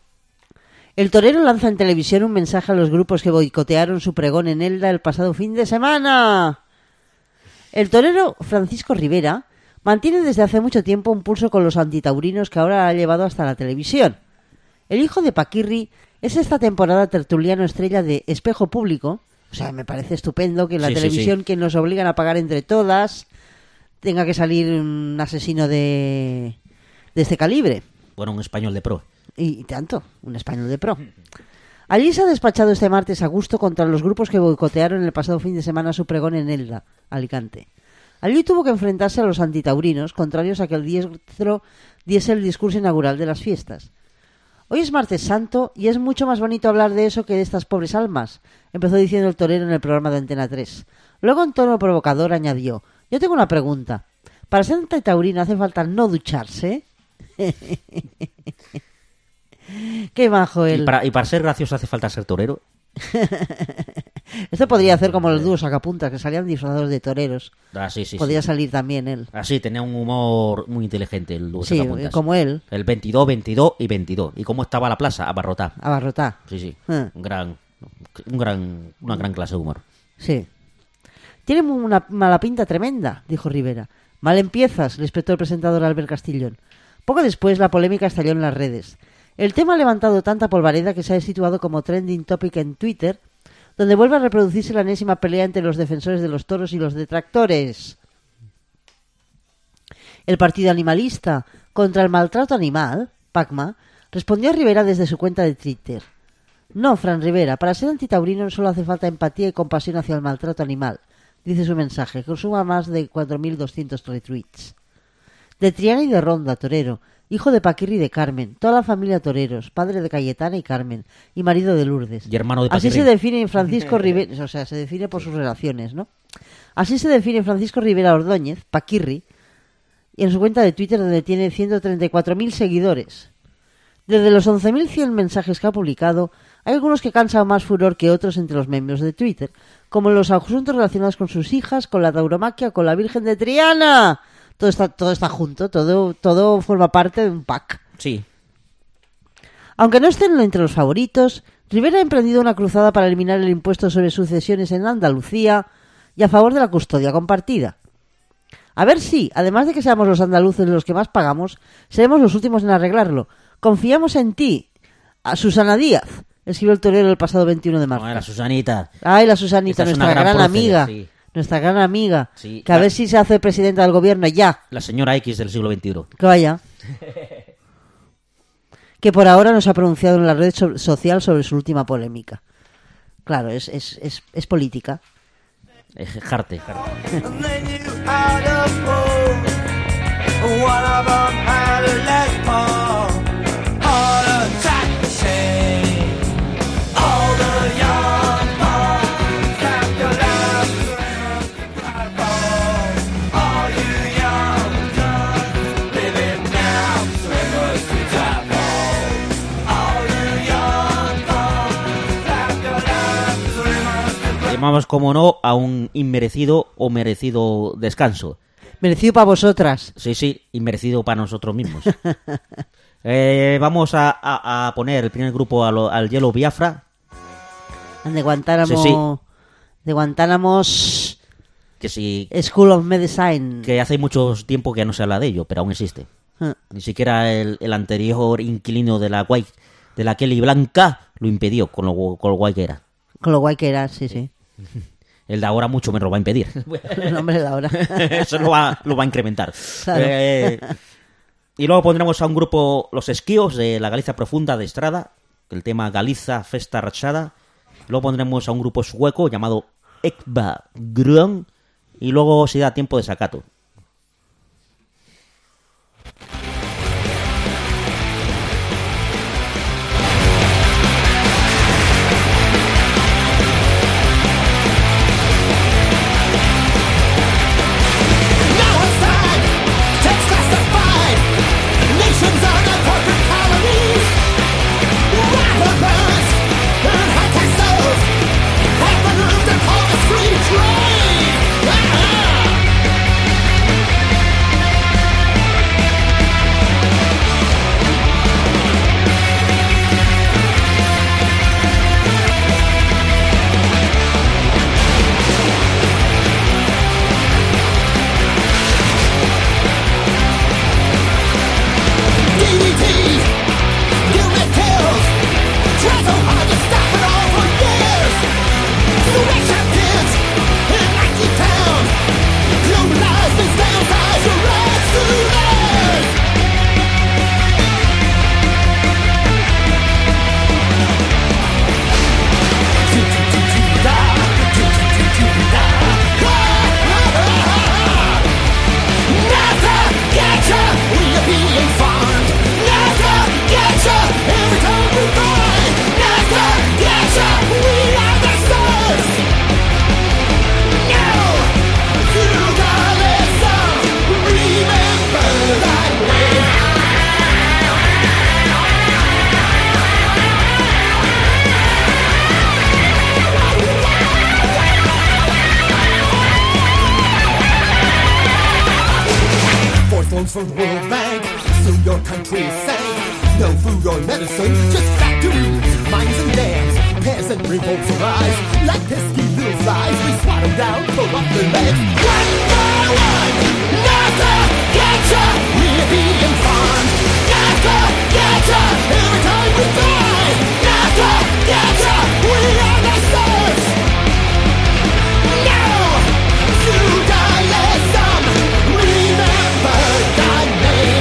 El torero lanza en televisión un mensaje a los grupos que boicotearon su pregón en Elda el pasado fin de semana. El torero Francisco Rivera mantiene desde hace mucho tiempo un pulso con los antitaurinos que ahora ha llevado hasta la televisión. El hijo de Paquirri es esta temporada tertuliano estrella de Espejo Público. O sea, me parece estupendo que en la Sí, sí, televisión sí. que nos obligan a pagar entre todas tenga que salir un asesino de, de este calibre. Bueno, un español de pro. Y tanto, un español de pro. Allí se ha despachado este martes a gusto contra los grupos que boicotearon el pasado fin de semana su pregón en Elda, Alicante. Allí tuvo que enfrentarse a los antitaurinos, contrarios a que el diestro diese el discurso inaugural de las fiestas. Hoy es martes santo y es mucho más bonito hablar de eso que de estas pobres almas, empezó diciendo el torero en el programa de Antena tres. Luego, en tono provocador, añadió: yo tengo una pregunta. ¿Para ser antitaurino hace falta no ducharse? Qué majo Y él. para, y para ser gracioso hace falta ser torero. Esto podría hacer como los dúos sacapuntas que salían disfrazados de toreros. Ah, sí, sí, Podría sí. salir también él. Ah, sí, tenía un humor muy inteligente el dúo Sí, Sacapuntas. como él, El veintidós, veintidós y veintidós. ¿Y cómo estaba la plaza? Abarrotada. abarrotá. Sí, sí. Ah. Un gran, un gran, una gran clase de humor. Sí. Tiene mu- una mala pinta tremenda, dijo Rivera. Mal empiezas, le espetó el presentador Albert Castillón. Poco después la polémica estalló en las redes. El tema ha levantado tanta polvareda que se ha situado como trending topic en Twitter, donde vuelve a reproducirse la enésima pelea entre los defensores de los toros y los detractores. El partido animalista contra el maltrato animal, PACMA, respondió a Rivera desde su cuenta de Twitter. No, Fran Rivera, para ser antitaurino solo hace falta empatía y compasión hacia el maltrato animal, dice su mensaje, que suma más de cuatro mil doscientos retweets. De Triana y de Ronda, torero, hijo de Paquirri y de Carmen, toda la familia toreros, padre de Cayetana y Carmen, y marido de Lourdes. Y hermano de Así Paquirri. se define Francisco Rivera, o sea, se define por sus relaciones, ¿no? Así se define Francisco Rivera Ordóñez, Paquirri, y en su cuenta de Twitter donde tiene ciento treinta y cuatro mil seguidores. Desde los once mil cien mensajes que ha publicado, hay algunos que causan más furor que otros entre los miembros de Twitter, como los asuntos relacionados con sus hijas, con la tauromaquia, con la Virgen de Triana. Todo está, todo está junto, todo, todo forma parte de un pack. Sí. Aunque no estén entre los favoritos, Rivera ha emprendido una cruzada para eliminar el impuesto sobre sucesiones en Andalucía y a favor de la custodia compartida. A ver si, además de que seamos los andaluces los que más pagamos, seremos los últimos en arreglarlo. Confiamos en ti, a Susana Díaz, escribió el torero el pasado veintiuno de marzo. No, era Susanita. Ay, la Susanita, Esta es nuestra una gran, gran prócer, amiga. sí. Nuestra gran amiga. Sí, que a la- ver si se hace presidenta del gobierno ya. La señora X del siglo veintiuno. Que vaya. Que por ahora no se ha pronunciado en la red so- social sobre su última polémica. Claro, es, es, es, es política. Eh, Jarte, Jarte. And then you had a bull. One of them had a leg palm. Heart attack machine. All the young boys have collapsed in a platform. All you young guns living now, swimmers to tadpole. All you young boys have collapsed, swimmers to Hemos llamamos, como no, a un inmerecido o merecido descanso. Merecido para vosotras. Sí, sí, inmerecido para nosotros mismos. eh, vamos a, a, a poner el primer grupo a lo, al Yellow Biafra. De Guantánamo... Sí, sí. De Guantánamo... Que sí, School of Medicine. que hace mucho tiempo que no se habla de ello, pero aún existe. Ah. Ni siquiera el, el anterior inquilino de la guay, de la Kelly Blanca lo impidió con lo, con lo guay que era. Con lo guay que era, sí, sí. El de ahora mucho menos lo va a impedir. El nombre de la hora. Eso lo va, lo va a incrementar. Claro. Eh, y luego pondremos a un grupo, los Esquíos de la Galiza Profunda de Estrada, el tema Galiza Festa Rachada. Luego pondremos a un grupo sueco llamado Ekba Grön. Y luego, si da tiempo, de Sakato. From the World Bank, so your country is sank. No food or medicine, just factories, mines and dams. Peasant revolts arise, like pesky little flies. We swat them down, pull up their legs. One by one, NASA, getcha, we're being farmed. NASA, getcha, every time we die. NASA, getcha, we are the stars. Now, you die as some, remember thy name.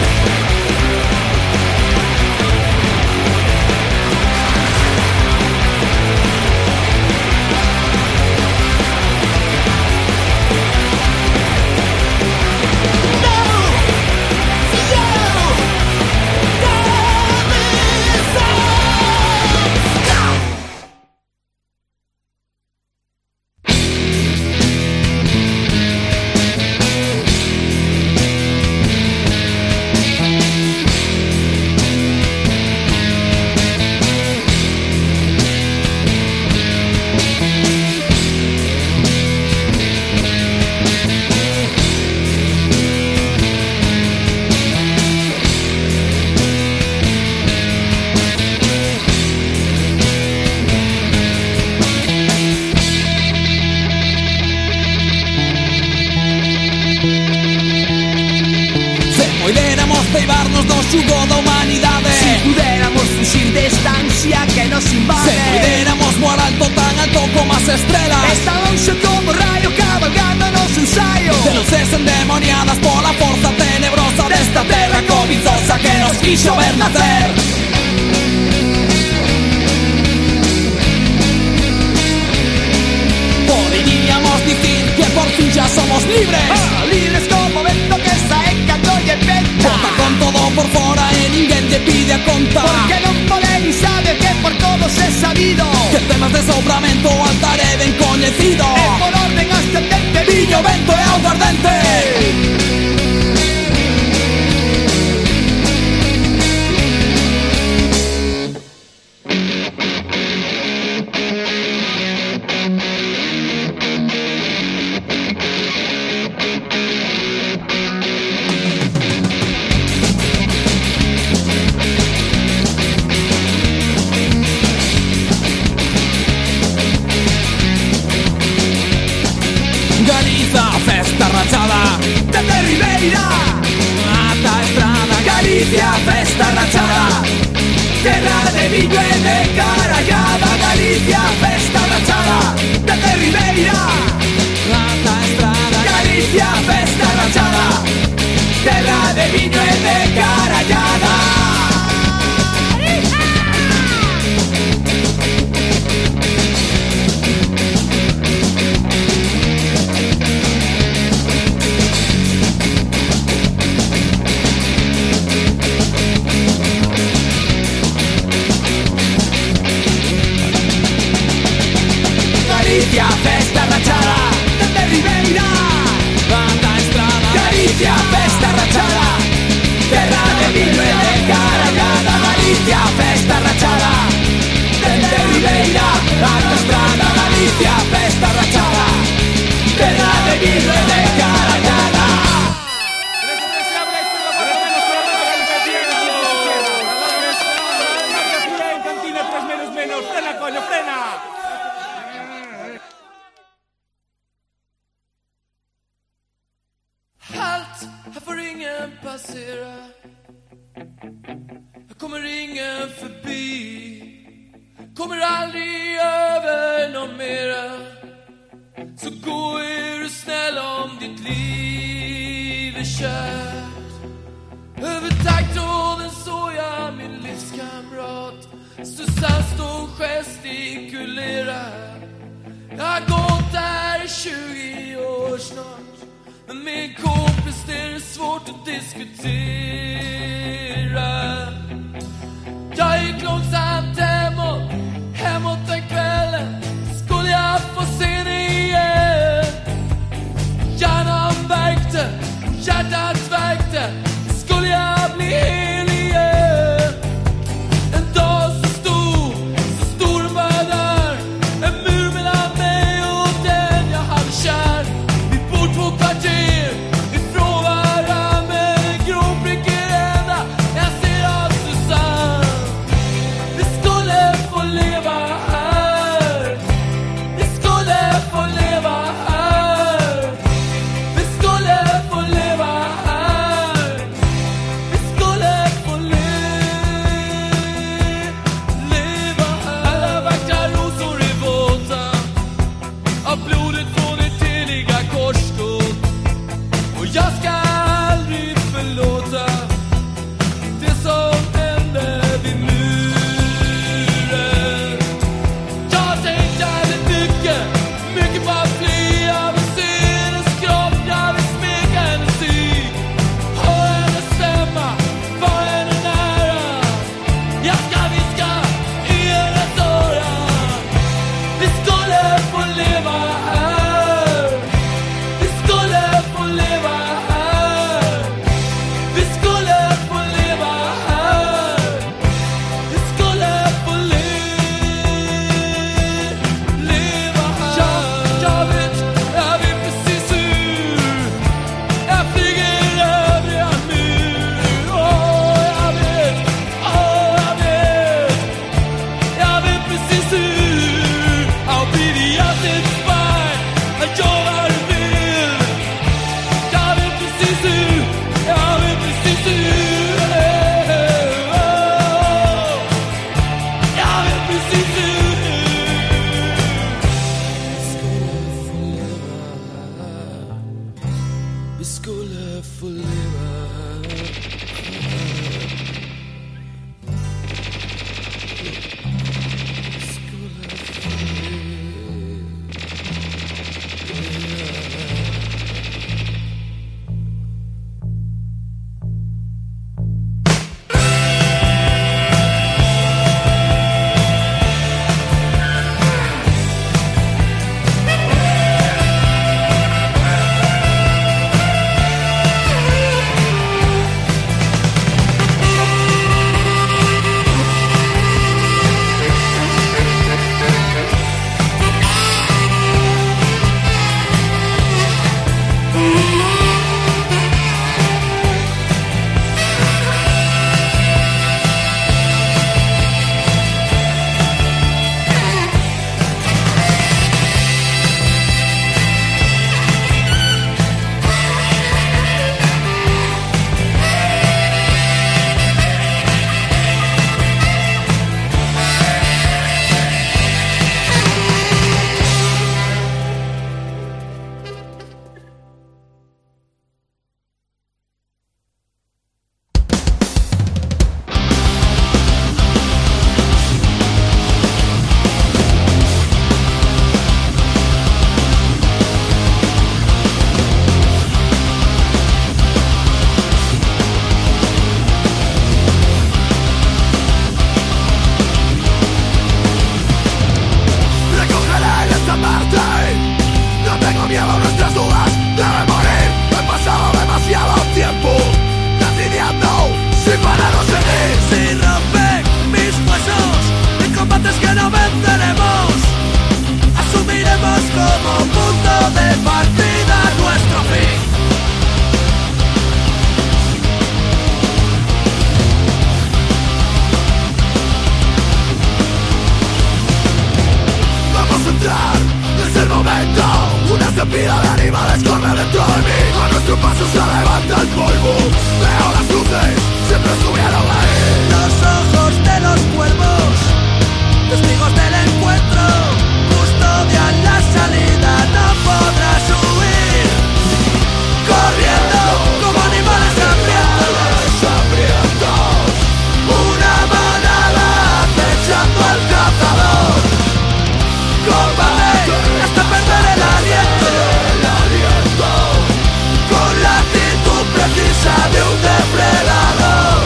privarnos do xugo da humanidade. Si puderamos fuxir desta ansia que nos invade, se puderamos voar alto, tan alto como as estrelas, esta lonxe como raio cabalgando nos ensaio de luces endemoniadas pola forza tenebrosa desta terra cobizosa que nos quixo ver nacer. Poderíamos dicir que por fin ya somos libres, ah, libres como vento que sae cando lle venta. Bota con todo por fora e ninguén te pide a conta, porque non pode ni sabe que por todos é sabido que temas de sobramento o altar é ben coñecido, e por orden ascendente viño, vento e auga ardente. rachada desde Ribeira ata Estrada. Galicia, festa rachada, tierra de viño e de carallada. Galicia, festa rachada desde Ribeira ata Estrada. Galicia, festa rachada, tierra de viño e de carallada. Galicia, festa rachada desde Ribeira ata Estrada. Galicia, festa rachada, terra de viño e de carallada. Galicia, festa rachada desde Ribeira ata Estrada. Galicia, festa rachada, terra de viño e de carallada. Frena, coño, frena. Halt, här får ingen passera. Här kommer ingen förbi. Kommer aldrig över någon mera. Så gå är du snäll om ditt liv är kärt. Över taggtråden såg jag min livskamrat Susanne stå gestikulera. Jag har gått där i tjugo år snart. Men min kompis det är svårt att diskutera. Jag gick långsamt hemåt, hemåt den kvällen. Skulle jag få se det igen. Hjärnan värkte, hjärtat värkte. Skulle jag bli hel igen. En dag så stor, så stor den var där. En mur mellan mig och den jag hade kär. Vi bor två kvarter ifrån varann. Men en grov prick är enda jag ser av Susanne. Vi skulle få leva här. Vi skulle få leva här. Vi skulle få leva här. Vi skulle få le- leva här. Alla vackra rosor är våta av blodet från ett heliga korsstråt. Och jag ska aldrig förlåta det som hände vid muren. Jag har tänkt jävligt mycket, mycket på att fly. Jag vill se hennes kropp, jag vill smeka hennes tyg. Hör henne stämma, var henne nära. Jag ska viska i hennes öron. Vi skulle få leva här. Vi skulle få leva här. Vi skulle få leva här. Vi skulle få le- leva här. Jag, jag vet, jag vet precis hur. Jag flyger över en mur. Åh, jag vet, åh, jag vet. Jag vet precis hur. I'll be the ultimate spy. Jag gör vad du vill. Jag vet precis hur. Jag vet precis hur. Jag vet precis hur. Vi skulle få leva. Vi skulle få leva. sangre escorre dentro de mí. A nuestro paso se levanta el polvo. Veo las luces, siempre estuvieron ahí. Los ojos de los cuervos, testigos del encuentro, custodian la salida, no podrás huir. Corriendo como animales hambrientos, hambrientos. una manada acechando al cazador. Combate hasta perder el aliento, el aliento, con la actitud precisa de un depredador.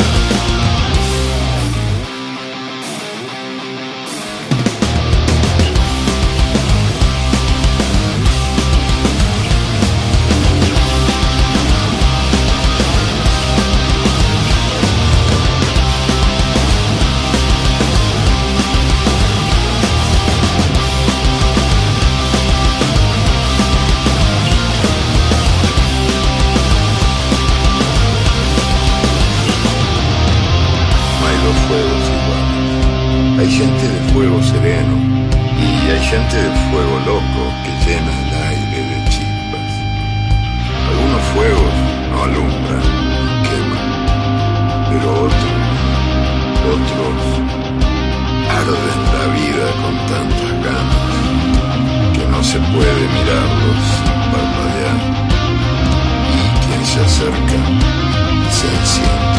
Hay gente de fuego sereno y hay gente de fuego loco que llena el aire de chispas. Algunos fuegos no alumbran, queman, pero otros, otros arden la vida con tantas ganas que no se puede mirarlos sin parpadear. Y quien se acerca se enciende.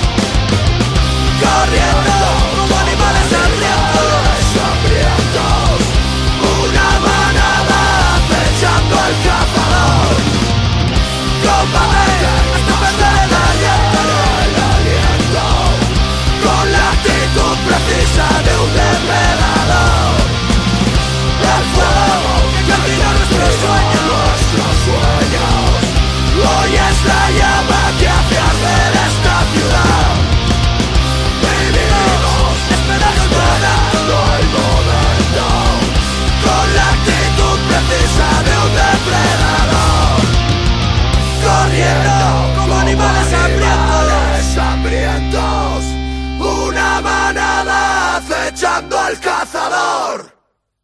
Corriendo como animales hambrientos, una manada acechando al cazador. Combate hasta perder el aliento, con la actitud precisa de un depredador. El fuego que castiga nuestros sueños, nuestros sueños. Hoy es la llama que hace arder esta ciudad. Esperando el momento, con la actitud precisa de un depredador. Corriendo como animales hambrientos, hambrientos, una manada acechando al cazador.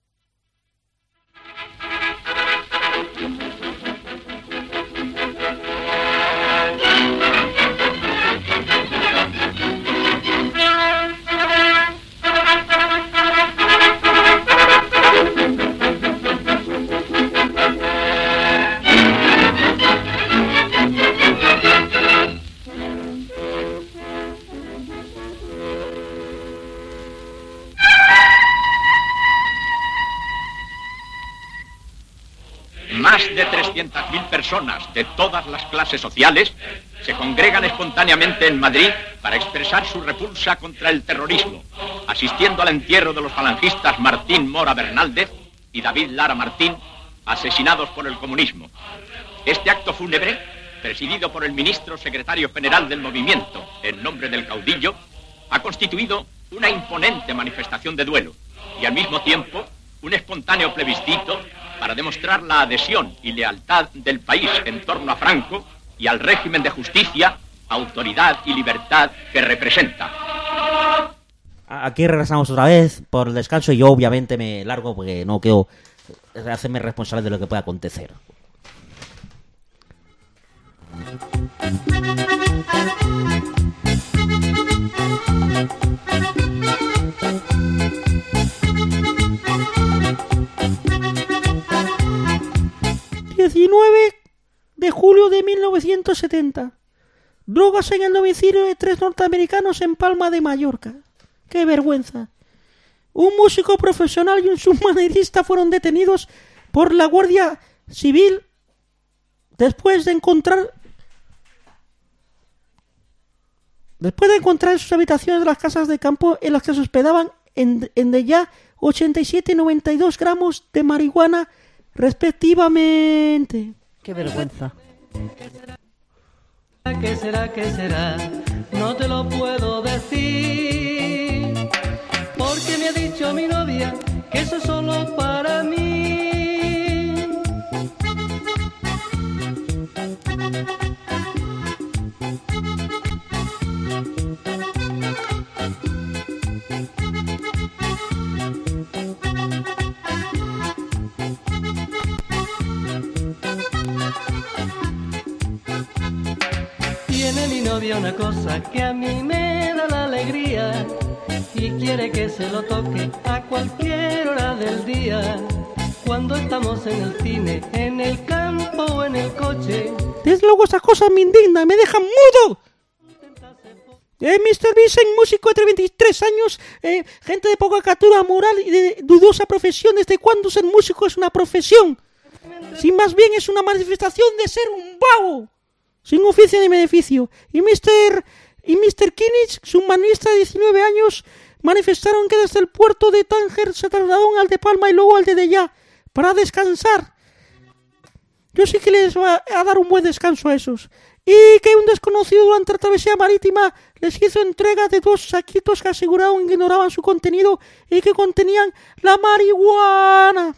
Más de trescientas mil personas de todas las clases sociales se congregan espontáneamente en Madrid para expresar su repulsa contra el terrorismo, asistiendo al entierro de los falangistas Martín Mora Bernaldez y David Lara Martín, asesinados por el comunismo. Este acto fúnebre, presidido por el ministro secretario general del movimiento, en nombre del caudillo, ha constituido una imponente manifestación de duelo y al mismo tiempo un espontáneo plebiscito para demostrar la adhesión y lealtad del país en torno a Franco y al régimen de justicia, autoridad y libertad que representa. Aquí regresamos otra vez por el descanso y yo obviamente me largo porque no quiero hacerme responsable de lo que pueda acontecer. diecinueve de julio de mil novecientos setenta. Drogas en el domicilio de tres norteamericanos en Palma de Mallorca. ¡Qué vergüenza! Un músico profesional y un submarinista fueron detenidos por la Guardia Civil después de encontrar después de encontrar en sus habitaciones de las casas de campo en las que se hospedaban en, en de ya ochenta y siete y noventa y dos gramos de marihuana respectivamente. ¡Qué vergüenza! ¿Qué será, qué será? No te lo puedo decir, porque me ha dicho mi novia que eso es solo para mí. Tiene mi novia una cosa que a mí me da la alegría y quiere que se lo toque a cualquier hora del día. Cuando estamos en el cine, en el campo o en el coche. Desde luego esas cosas me indignan, me dejan mudo. Eh, mister Vincent, músico de veintitrés años, eh, gente de poca captura moral y de dudosa profesión. ¿Desde cuándo ser músico es una profesión? Si más bien es una manifestación de ser un vago, sin oficio ni beneficio. Y mister y mister Kinich, submarinista de diecinueve años, manifestaron que desde el puerto de Tánger se trasladaron al de Palma y luego al de Dellá para descansar. Yo sí que les voy a dar un buen descanso a esos. Y que un desconocido durante la travesía marítima les hizo entrega de dos saquitos que aseguraron que ignoraban su contenido y que contenían la marihuana.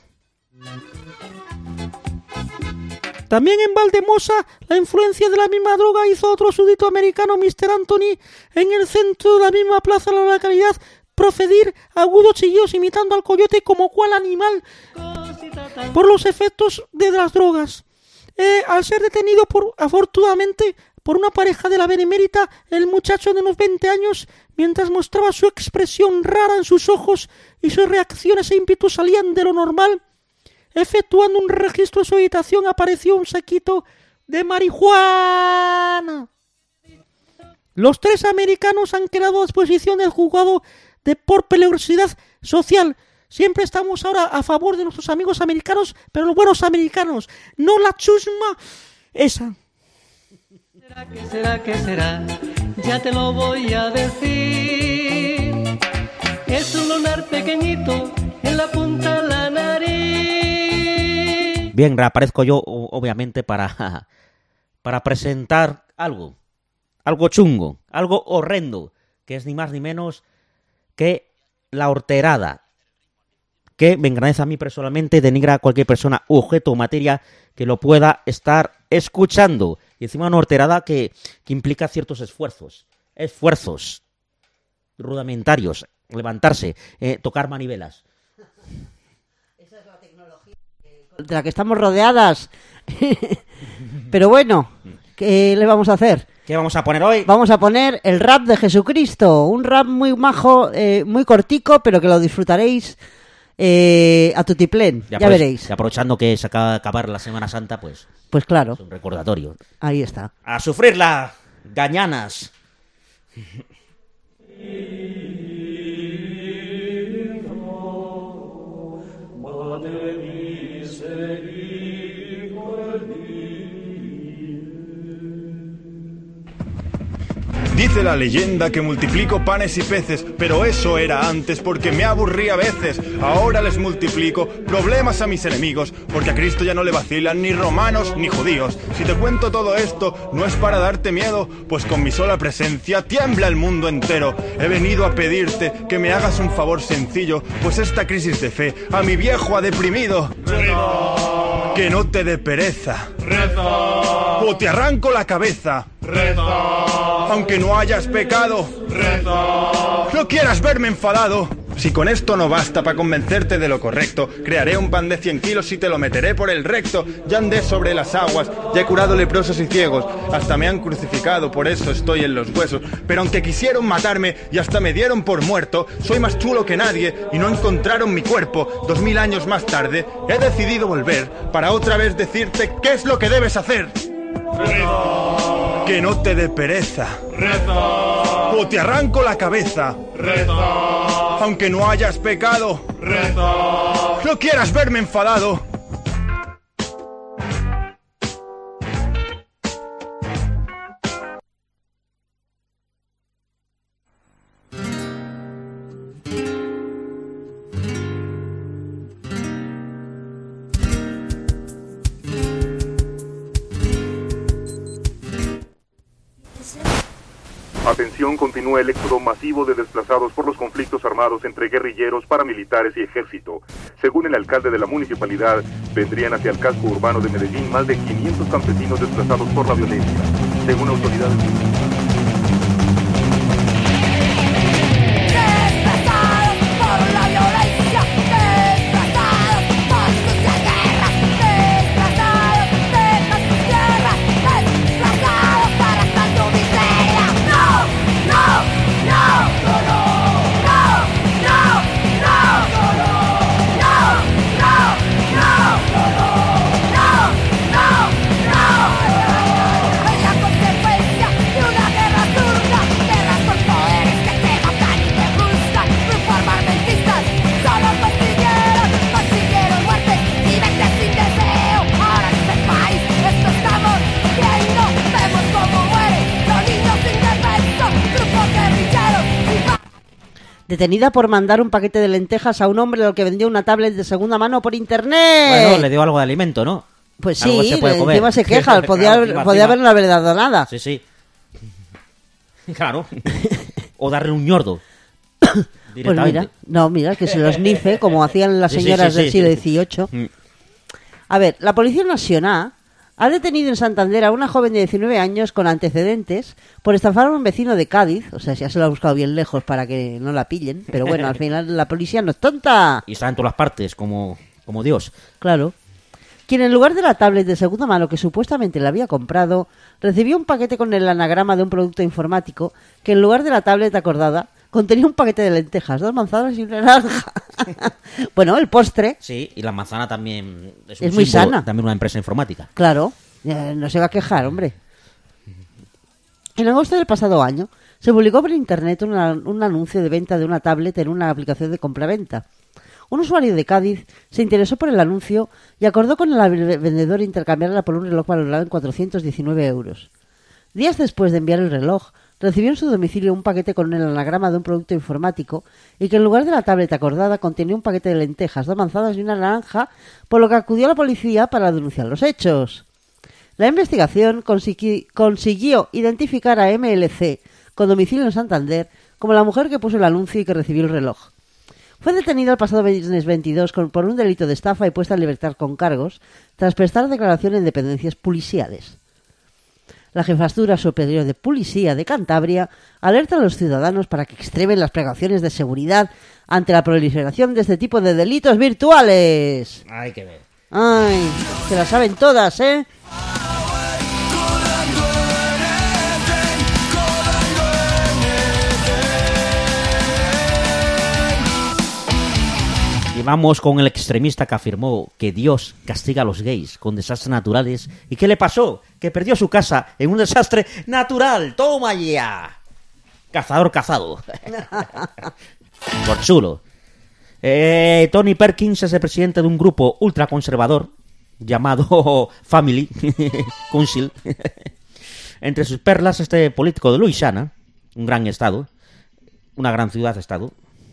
También en Valdemosa, la influencia de la misma droga hizo a otro súbdito americano, mister Anthony, en el centro de la misma plaza de la localidad, proferir agudos chillidos imitando al coyote como cual animal por los efectos de las drogas. Eh, al ser detenido por, afortunadamente, por una pareja de la Benemérita, el muchacho de unos veinte años, mientras mostraba su expresión rara en sus ojos y sus reacciones e ímpetus salían de lo normal, efectuando un registro de su habitación, apareció un saquito de marihuana. Los tres americanos han quedado a disposición del juzgado de por peligrosidad social. Siempre estamos ahora a favor de nuestros amigos americanos, pero los buenos americanos, no la chusma esa. ¿Será que será que será? Ya te lo voy a decir. Es un lunar pequeñito en la punta de la nariz. Bien, reaparezco yo, obviamente, para, para presentar algo, algo chungo, algo horrendo, que es ni más ni menos que la horterada, que me engrandece a mí personalmente y denigra a cualquier persona, objeto o materia que lo pueda estar escuchando. Y encima una horterada que, que implica ciertos esfuerzos, esfuerzos rudimentarios, levantarse, eh, tocar manivelas. Esa es la tecnología de la que estamos rodeadas. Pero bueno, ¿qué le vamos a hacer? ¿Qué vamos a poner hoy? Vamos a poner el rap de Jesucristo, un rap muy majo, eh, muy cortico, pero que lo disfrutaréis Eh, a tutiplén, ya, ya veréis. Y aprovechando que se acaba de acabar la Semana Santa, pues... Pues claro. Es un recordatorio. Ahí está. ¡A sufrirla, gañanas! Dice la leyenda que multiplico panes y peces, pero eso era antes porque me aburrí a veces. Ahora les multiplico problemas a mis enemigos, porque a Cristo ya no le vacilan ni romanos ni judíos. Si te cuento todo esto, no es para darte miedo, pues con mi sola presencia tiembla el mundo entero. He venido a pedirte que me hagas un favor sencillo, pues esta crisis de fe a mi viejo ha deprimido. Reza. Que no te dé pereza. Reza. O te arranco la cabeza. Reza. Aunque no hayas pecado, reza. No quieras verme enfadado. Si con esto no basta para convencerte de lo correcto, crearé un pan de cien kilos y te lo meteré por el recto. Ya andé sobre las aguas, ya he curado leprosos y ciegos, hasta me han crucificado, por eso estoy en los huesos. Pero aunque quisieron matarme y hasta me dieron por muerto, soy más chulo que nadie y no encontraron mi cuerpo. Dos mil años más tarde, he decidido volver para otra vez decirte qué es lo que debes hacer. Reza. Que no te dé pereza. Reza. O te arranco la cabeza. Reza. Aunque no hayas pecado. Reza. No quieras verme enfadado. Atención, continúa el éxodo masivo de desplazados por los conflictos armados entre guerrilleros, paramilitares y ejército. Según el alcalde de la municipalidad, vendrían hacia el casco urbano de Medellín más de quinientos campesinos desplazados por la violencia. Según autoridades... Detenida por mandar un paquete de lentejas a un hombre al que vendió una tablet de segunda mano por internet. Bueno, le dio algo de alimento, ¿no? Pues Algo sí, se puede comer. encima se queja, podía, Claro, haber- encima, podía encima. haberle haber dado nada. Sí, sí. Claro. O darle un ñordo. Pues Directamente. mira, no, mira, que se los nife, como hacían las Sí, sí, señoras sí, del sí. siglo dieciocho. Mm. A ver, la Policía Nacional ha detenido en Santander a una joven de diecinueve años con antecedentes por estafar a un vecino de Cádiz. O sea, ya se lo ha buscado bien lejos para que no la pillen. Pero bueno, al final la policía no es tonta. Y está en todas las partes, como, como Dios. Claro. Quien en lugar de la tablet de segunda mano que supuestamente le había comprado, recibió un paquete con el anagrama de un producto informático que en lugar de la tablet acordada contenía un paquete de lentejas, dos manzanas y una naranja. Bueno, el postre, Sí, y la manzana también es, un Es muy símbolo, sana. También una empresa informática. claro, eh, no se va a quejar, hombre. En agosto del pasado año se publicó por internet una- un anuncio de venta de una tablet en una aplicación de compraventa. Un usuario de Cádiz se interesó por el anuncio y acordó con el vendedor intercambiarla por un reloj valorado en cuatrocientos diecinueve euros. Días después de enviar el reloj, recibió en su domicilio un paquete con el anagrama de un producto informático y que en lugar de la tablet acordada contenía un paquete de lentejas, dos manzanas y una naranja, por lo que acudió a la policía para denunciar los hechos. La investigación consegui- consiguió identificar a M L C, con domicilio en Santander, como la mujer que puso el anuncio y que recibió el reloj. Fue detenido el pasado viernes veintidós con- por un delito de estafa y puesta en libertad con cargos, tras prestar declaración en dependencias policiales. La Jefatura Superior de Policía de Cantabria alerta a los ciudadanos para que extremen las precauciones de seguridad ante la proliferación de este tipo de delitos virtuales. Hay que ver. Ay, se las saben todas, ¿eh? Y vamos con el extremista que afirmó que Dios castiga a los gays con desastres naturales. ¿Y qué le pasó? Que perdió su casa en un desastre natural. ¡Toma ya! Cazador cazado. Por chulo. Eh, Tony Perkins es el presidente de un grupo ultraconservador llamado Family Council. Entre sus perlas, este político de Luisiana, un gran estado, una gran ciudad-estado,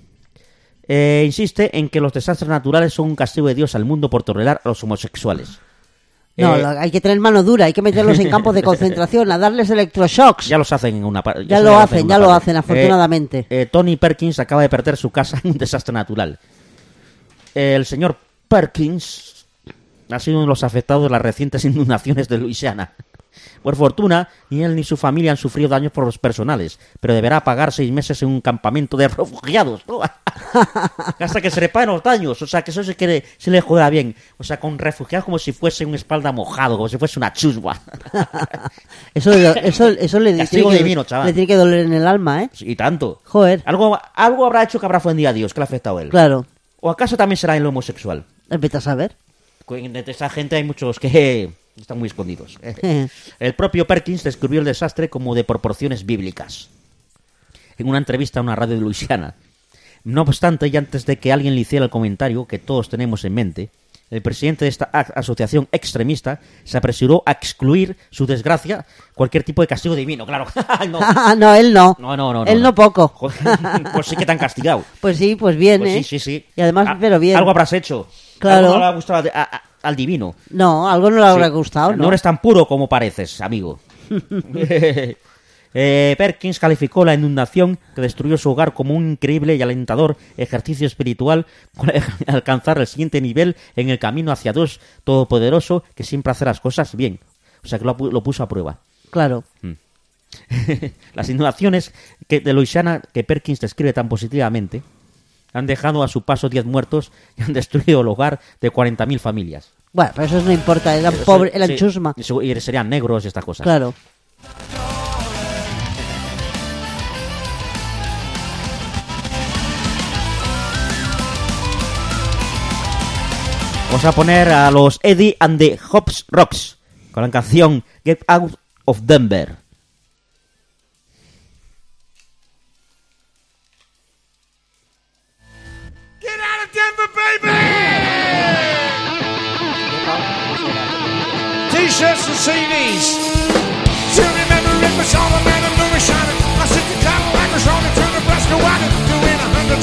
eh, insiste en que los desastres naturales son un castigo de Dios al mundo por tolerar a los homosexuales. No, Eh, lo- hay que tener mano dura, hay que meterlos en campos de concentración, a darles electroshocks. Ya los hacen en una parte. Ya lo hacen, ya lo hacen, afortunadamente. Eh, Tony Perkins acaba de perder su casa en un desastre natural. El señor Perkins ha sido uno de los afectados de las recientes inundaciones de Luisiana. Por fortuna, ni él ni su familia han sufrido daños por los personales, pero deberá pagar seis meses en un campamento de refugiados, ¿no? Hasta que se le paguen los daños. O sea, que eso se, quiere, se le joda bien. O sea, con refugiados como si fuese un espalda mojado, como si fuese una chusma. Eso, eso, eso le, Castigo tiene que, divino, chaval. le tiene que doler en el alma, ¿eh? Y tanto. Joder. Algo, algo habrá hecho que habrá ofendido a Dios, que le ha afectado a él. Claro. ¿O acaso también será en lo homosexual? Vete a saber. Entre esa gente hay muchos que están muy escondidos. El propio Perkins describió el desastre como de proporciones bíblicas en una entrevista a una radio de Luisiana. No obstante, y antes de que alguien le hiciera el comentario que todos tenemos en mente, el presidente de esta asociación extremista se apresuró a excluir su desgracia cualquier tipo de castigo divino. Claro. no. no, él no. No, no, no. Él no, no poco. Pues sí que te han castigado. Pues sí, pues bien, Pues ¿eh? sí, sí, sí. Y además, Ah, pero bien. Algo habrás hecho. Claro. Algo no le ha gustado a- a- al divino. No, algo no le habrá Sí. gustado, ¿no? No eres tan puro como pareces, amigo. eh, Perkins calificó la inundación que destruyó su hogar como un increíble y alentador ejercicio espiritual para alcanzar el siguiente nivel en el camino hacia Dios Todopoderoso, que siempre hace las cosas bien. O sea, que lo, pu- lo puso a prueba. Claro. Las inundaciones que, de Luisiana que Perkins describe tan positivamente han dejado a su paso diez muertos y han destruido el hogar de cuarenta mil familias. Bueno, pero eso no importa, eran Eso- pobres, eran sí, chusma. y segu- y serían negros y estas cosas. Claro. Vamos a poner a los Eddie and the Hops Rocks con la canción Get Out of Denver. Get out of Denver, baby! T-shirts and C Ds. Still remember it was all a man of Louis shining. I sit the cattle like was on to Nebraska wagon, doing a hundred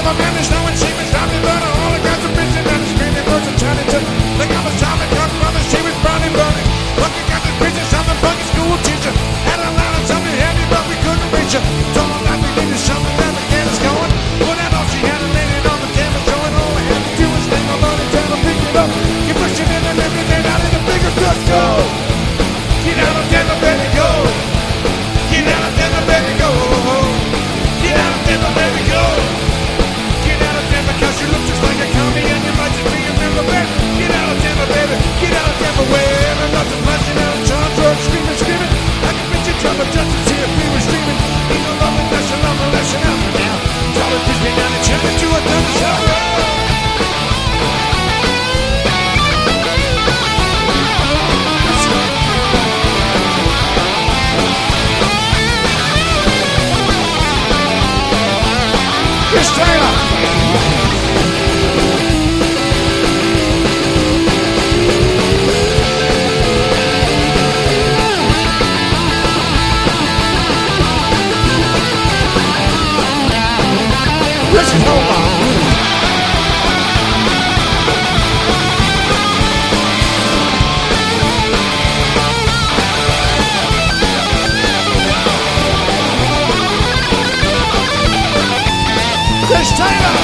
all the men is knowing she was happy, but all the guys are bitching and screaming, birds are turning to. They got a time and young brother, she was brownie burning. Looking at the pictures of the funky school teacher. Had a lot of something heavy, but we couldn't reach her. Told her that we needed something that the get us going. Well, that all she had a lady on the table showing. All I had to do was stand alone and try to pick it up. You push it in and everything out in the bigger good go. Get out of Denver, baby, go. Get out of Denver, baby, go. Get out of Denver, baby, go. Get out of Denver, cause you look just like a commie and you might just be a member, baby. Get out of Denver, baby. Get out of Denver, where I'm not just flashing out of charge, or screaming, screaming. I can bitch you trouble just to see if we were streaming. Ain't no love and lesson, I'm a lesson out for now. Try to kiss me down and turn it to a thunder shower. Chris Taylor. Chris Taylor. Chris Taylor!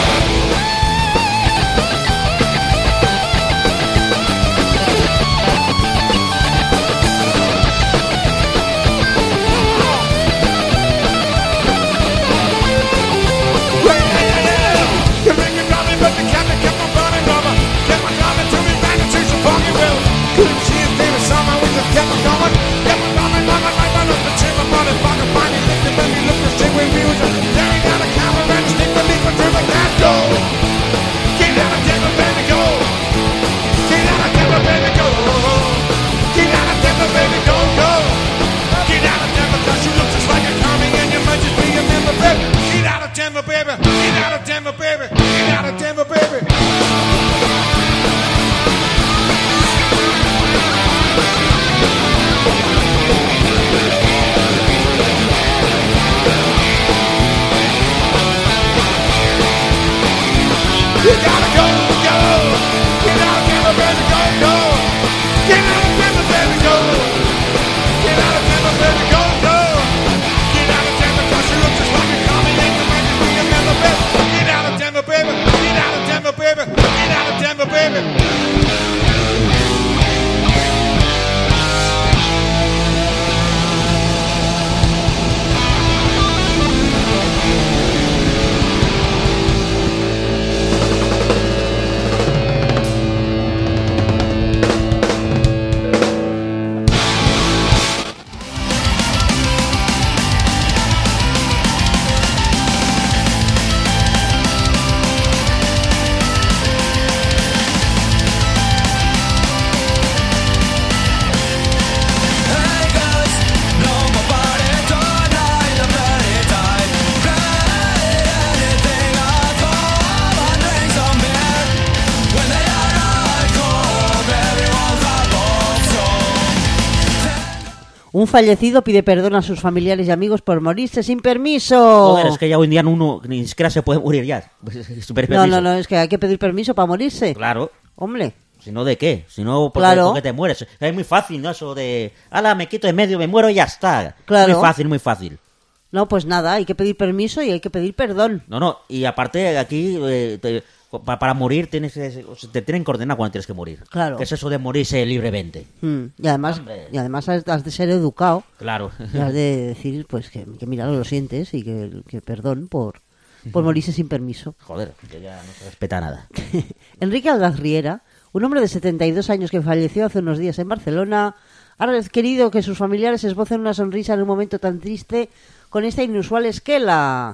You ring your drum, but the captain kept on burning rubber. Kept on drumming till we ran into some foggy will. Couldn't see his favorite summer, we just kept on going. Kept on drumming, drumming, right on up the timber, motherfucker, finally licked it, then we looked and see where we was tearing down a camera and stick the leaf until the cat go. Get out of Denver, baby, go. Get out of Denver, baby, go. Get out of Denver, baby, go, go. Get out of Denver, cause you look just like a commie and you might just be a member, baby. Get out of Denver, baby. Get out of Denver, baby. Get out of Denver, baby. You gotta go, go. Get out of Denver, baby, go, go. Get out of Denver, baby, go. Get out of Denver, baby, go, go. Get out of Denver, cause you look just like a commie and you might just be a member, baby. Get out of Denver, baby. Get out of Denver, baby. Get out of Denver, baby. Un fallecido pide perdón a sus familiares y amigos por morirse sin permiso. Joder, es que ya hoy en día uno ni siquiera se puede morir ya. No, no, no, es que hay que pedir permiso para morirse. Claro. Hombre. Si no, ¿de qué? Si no, porque, Claro. porque te mueres. Es muy fácil, ¿no? Eso de, ala, me quito de medio, me muero y ya está. Claro. Muy fácil, muy fácil. No, pues nada, hay que pedir permiso y hay que pedir perdón. No, no, y aparte aquí, eh, te- pa- para morir, tienes que, te tienen que ordenar cuando tienes que morir. Claro. ¿Qué es eso de morirse libremente? Mm, Y además, y además has, has de ser educado. Claro. Y has de decir, pues, que, que mira, lo sientes y que, que perdón por, por morirse sin permiso. Joder, que ya no se respeta nada. Enrique Aldaz Riera, un hombre de setenta y dos años que falleció hace unos días en Barcelona, ha querido que sus familiares esbocen una sonrisa en un momento tan triste con esta inusual esquela.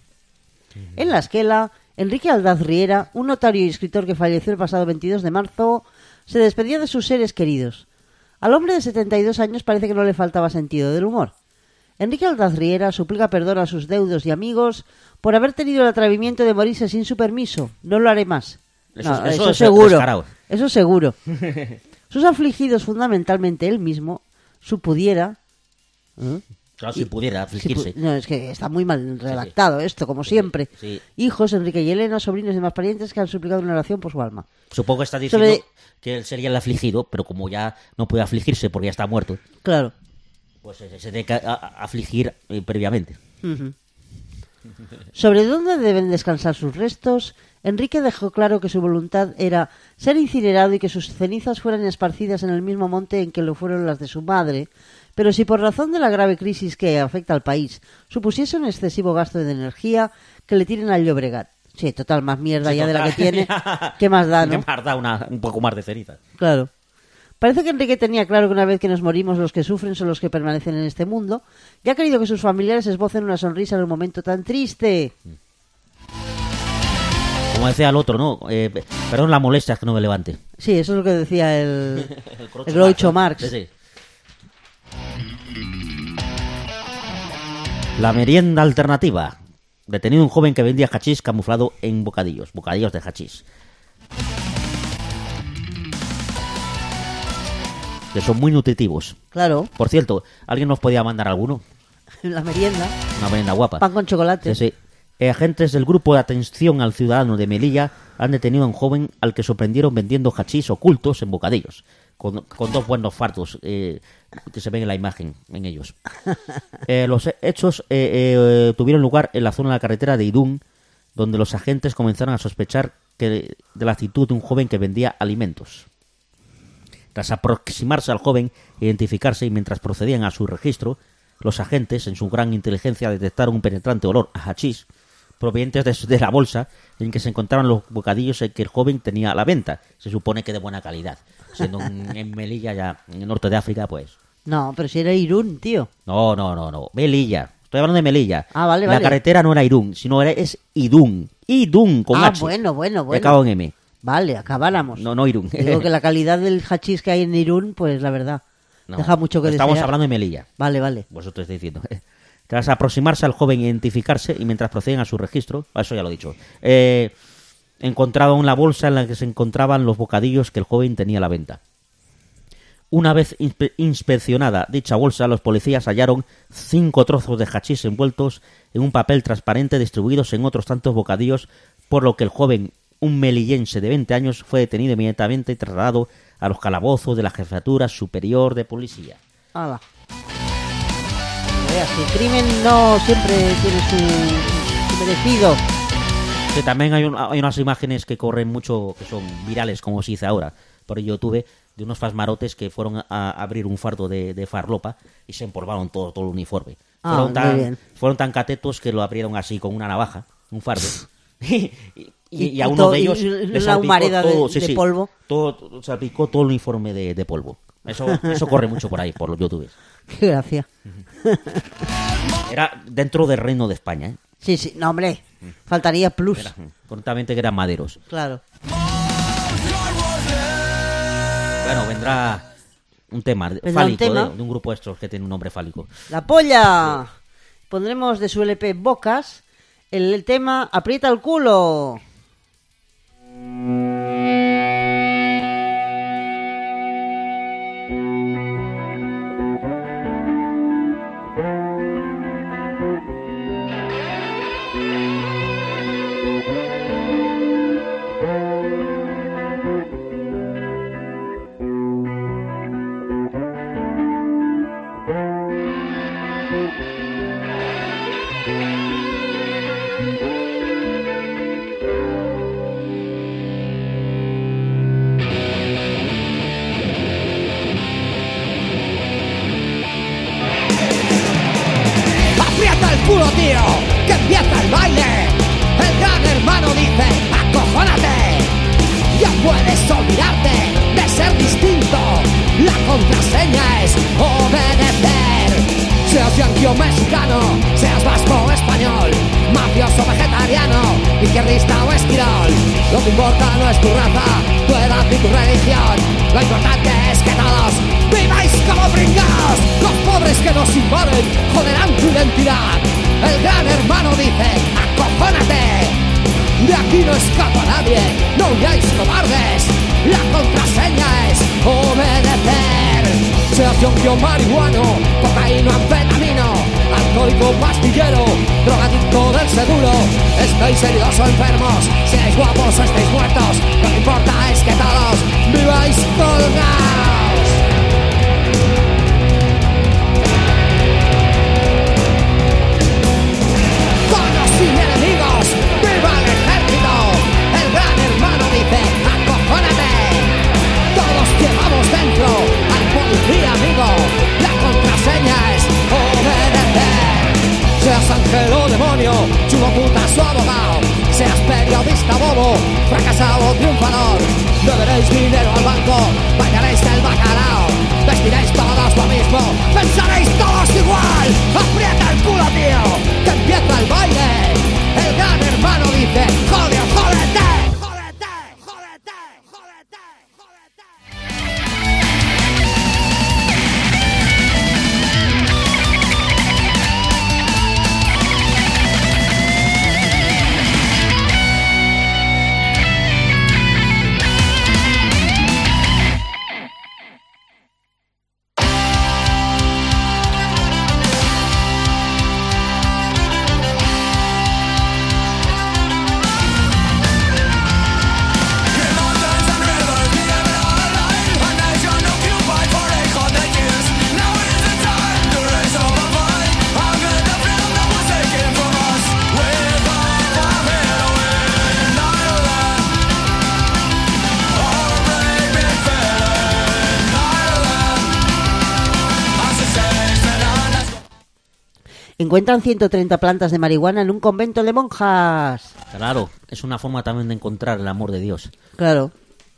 En la esquela, Enrique Aldaz Riera, un notario y escritor que falleció el pasado veintidós de marzo, se despedía de sus seres queridos. Al hombre de setenta y dos años parece que no le faltaba sentido del humor. Enrique Aldaz Riera suplica perdón a sus deudos y amigos por haber tenido el atrevimiento de morirse sin su permiso. No lo haré más. Eso, No, eso eso es seguro. descarado. Eso seguro. Sus afligidos, fundamentalmente él mismo, supudiera... ¿eh? Claro, si pudiera afligirse. Si pu- no, es que está muy mal redactado sí, sí. esto, como sí, siempre. Sí. Hijos, Enrique y Elena, sobrinos y demás parientes que han suplicado una oración por su alma. Supongo que está diciendo Sobre... que él sería el afligido, pero como ya no puede afligirse porque ya está muerto. Claro. Pues se, se tiene que a, a, afligir eh, previamente. Uh-huh. Sobre dónde deben descansar sus restos, Enrique dejó claro que su voluntad era ser incinerado y que sus cenizas fueran esparcidas en el mismo monte en que lo fueron las de su madre, pero si por razón de la grave crisis que afecta al país supusiese un excesivo gasto de energía, que le tiren al Llobregat. Sí, total, más mierda sí, ya total. de la que tiene. ¿Qué más da, no? ¿Qué más da una, un poco más de ceniza? Claro. Parece que Enrique tenía claro que una vez que nos morimos los que sufren son los que permanecen en este mundo, y ha querido que sus familiares esbocen una sonrisa en un momento tan triste. Como decía el otro, ¿no? Eh, perdón la molestia, es que no me levante. Sí, eso es lo que decía el, el, el Groucho Marx. Sí, sí. La merienda alternativa. Detenido un joven que vendía hachís camuflado en bocadillos. Bocadillos de hachís. Que son muy nutritivos. Claro. Por cierto, ¿alguien nos podía mandar alguno? La merienda. Una merienda guapa. Pan con chocolate. Sí, sí. Eh, agentes del grupo de atención al ciudadano de Melilla han detenido a un joven al que sorprendieron vendiendo hachís ocultos en bocadillos. Con, con dos buenos fardos eh, que se ven en la imagen, en ellos. Eh, los hechos eh, eh, tuvieron lugar en la zona de la carretera de Idún, donde los agentes comenzaron a sospechar que de la actitud de un joven que vendía alimentos. Tras aproximarse al joven, identificarse y mientras procedían a su registro, los agentes, en su gran inteligencia, detectaron un penetrante olor a hachís provenientes de, de la bolsa en que se encontraban los bocadillos en que el joven tenía a la venta. Se supone que de buena calidad. Siendo en, en Melilla, ya en el norte de África, pues... No, pero si era Irún, tío. No, no, no, no. Melilla. Estoy hablando de Melilla. Ah, vale, la vale. carretera no era Irún, sino era, es Idún. Idún, con ah, H. bueno, bueno, bueno. Acabo en M. Vale, acabáramos. No, no Irún. Digo que la calidad del hachís que hay en Irún, pues la verdad, no, deja mucho que estamos desear. hablando de Melilla. Vale, vale. Vosotros estáis diciendo. Tras aproximarse al joven e identificarse, y mientras proceden a su registro, eso ya lo he dicho, eh, encontraron la bolsa en la que se encontraban los bocadillos que el joven tenía a la venta. Una vez inspe- inspeccionada dicha bolsa, los policías hallaron cinco trozos de hachís envueltos en un papel transparente distribuidos en otros tantos bocadillos, por lo que el joven, un melillense de veinte años, fue detenido inmediatamente y trasladado a los calabozos de la Jefatura Superior de Policía. Hala. Veas, el crimen no siempre tiene su, su merecido. Sí, también hay, un, hay unas imágenes que corren mucho, que son virales, como se dice ahora, por YouTube, de unos fasmarotes que fueron a, a abrir un fardo de, de farlopa y se empolvaron todo, todo el uniforme. Ah, fueron, muy tan, bien. fueron tan catetos que lo abrieron así con una navaja, un fardo. y, y, y, Y a uno todo- de ellos y le una salpicó humareda de- todo, sí, de sí, polvo. todo, salpicó todo el uniforme de, de polvo. Eso, eso corre mucho por ahí, por los youtubers. Qué gracia. Era dentro del Reino de España, ¿eh? Sí, sí, no, hombre. Faltaría plus. Era, correctamente que eran maderos. Claro. Bueno, vendrá un tema Vendrá fálico, un tema. De, de un grupo de estos que tiene un nombre fálico. La polla. Pondremos de su L P Bocas el, el tema Aprieta el culo. ¡Aprieta el culo, tío! ¡Que empieza el baile! El gran hermano dice, ¡acojórate! Ya puedes olvidarte de ser distinto. La contraseña es obedecer. Seas yanqui o mexicano, seas vasco o español, mafioso, vegetariano, izquierdista o esquirol. Lo que importa no es tu raza, tu edad ni tu religión. Lo importante es que todos viváis como pringaos. Los pobres que nos invaden joderán tu identidad. El gran hermano dice, acojórate. De aquí no escapa nadie, no huyáis cobardes. La contraseña es obedecer. Seas yonki o marihuano, cocaíno, anfetamino, alcohólico pastillero, drogadicto del seguro. Estáis heridos o enfermos, seáis guapos o estáis muertos, lo que importa es que todos viváis colgados. Todos sin enemigos, viva el ejército. El gran hermano dice, acojónate. Todos llevamos dentro al policía amigo. La contraseña es obedecer. Seas ángel o demonio, chulo puta su abogado. Seas periodista bobo, fracasado o triunfador. Deberéis dinero al banco, bailaréis el bacalao. Vestiréis todos lo mismo, pensaréis todos igual. Aprieta el culo, tío, que empieza el baile. El gran hermano dice, joder, jódete. Encuentran ciento treinta plantas de marihuana en un convento de monjas. Claro, es una forma también de encontrar el amor de Dios. Claro.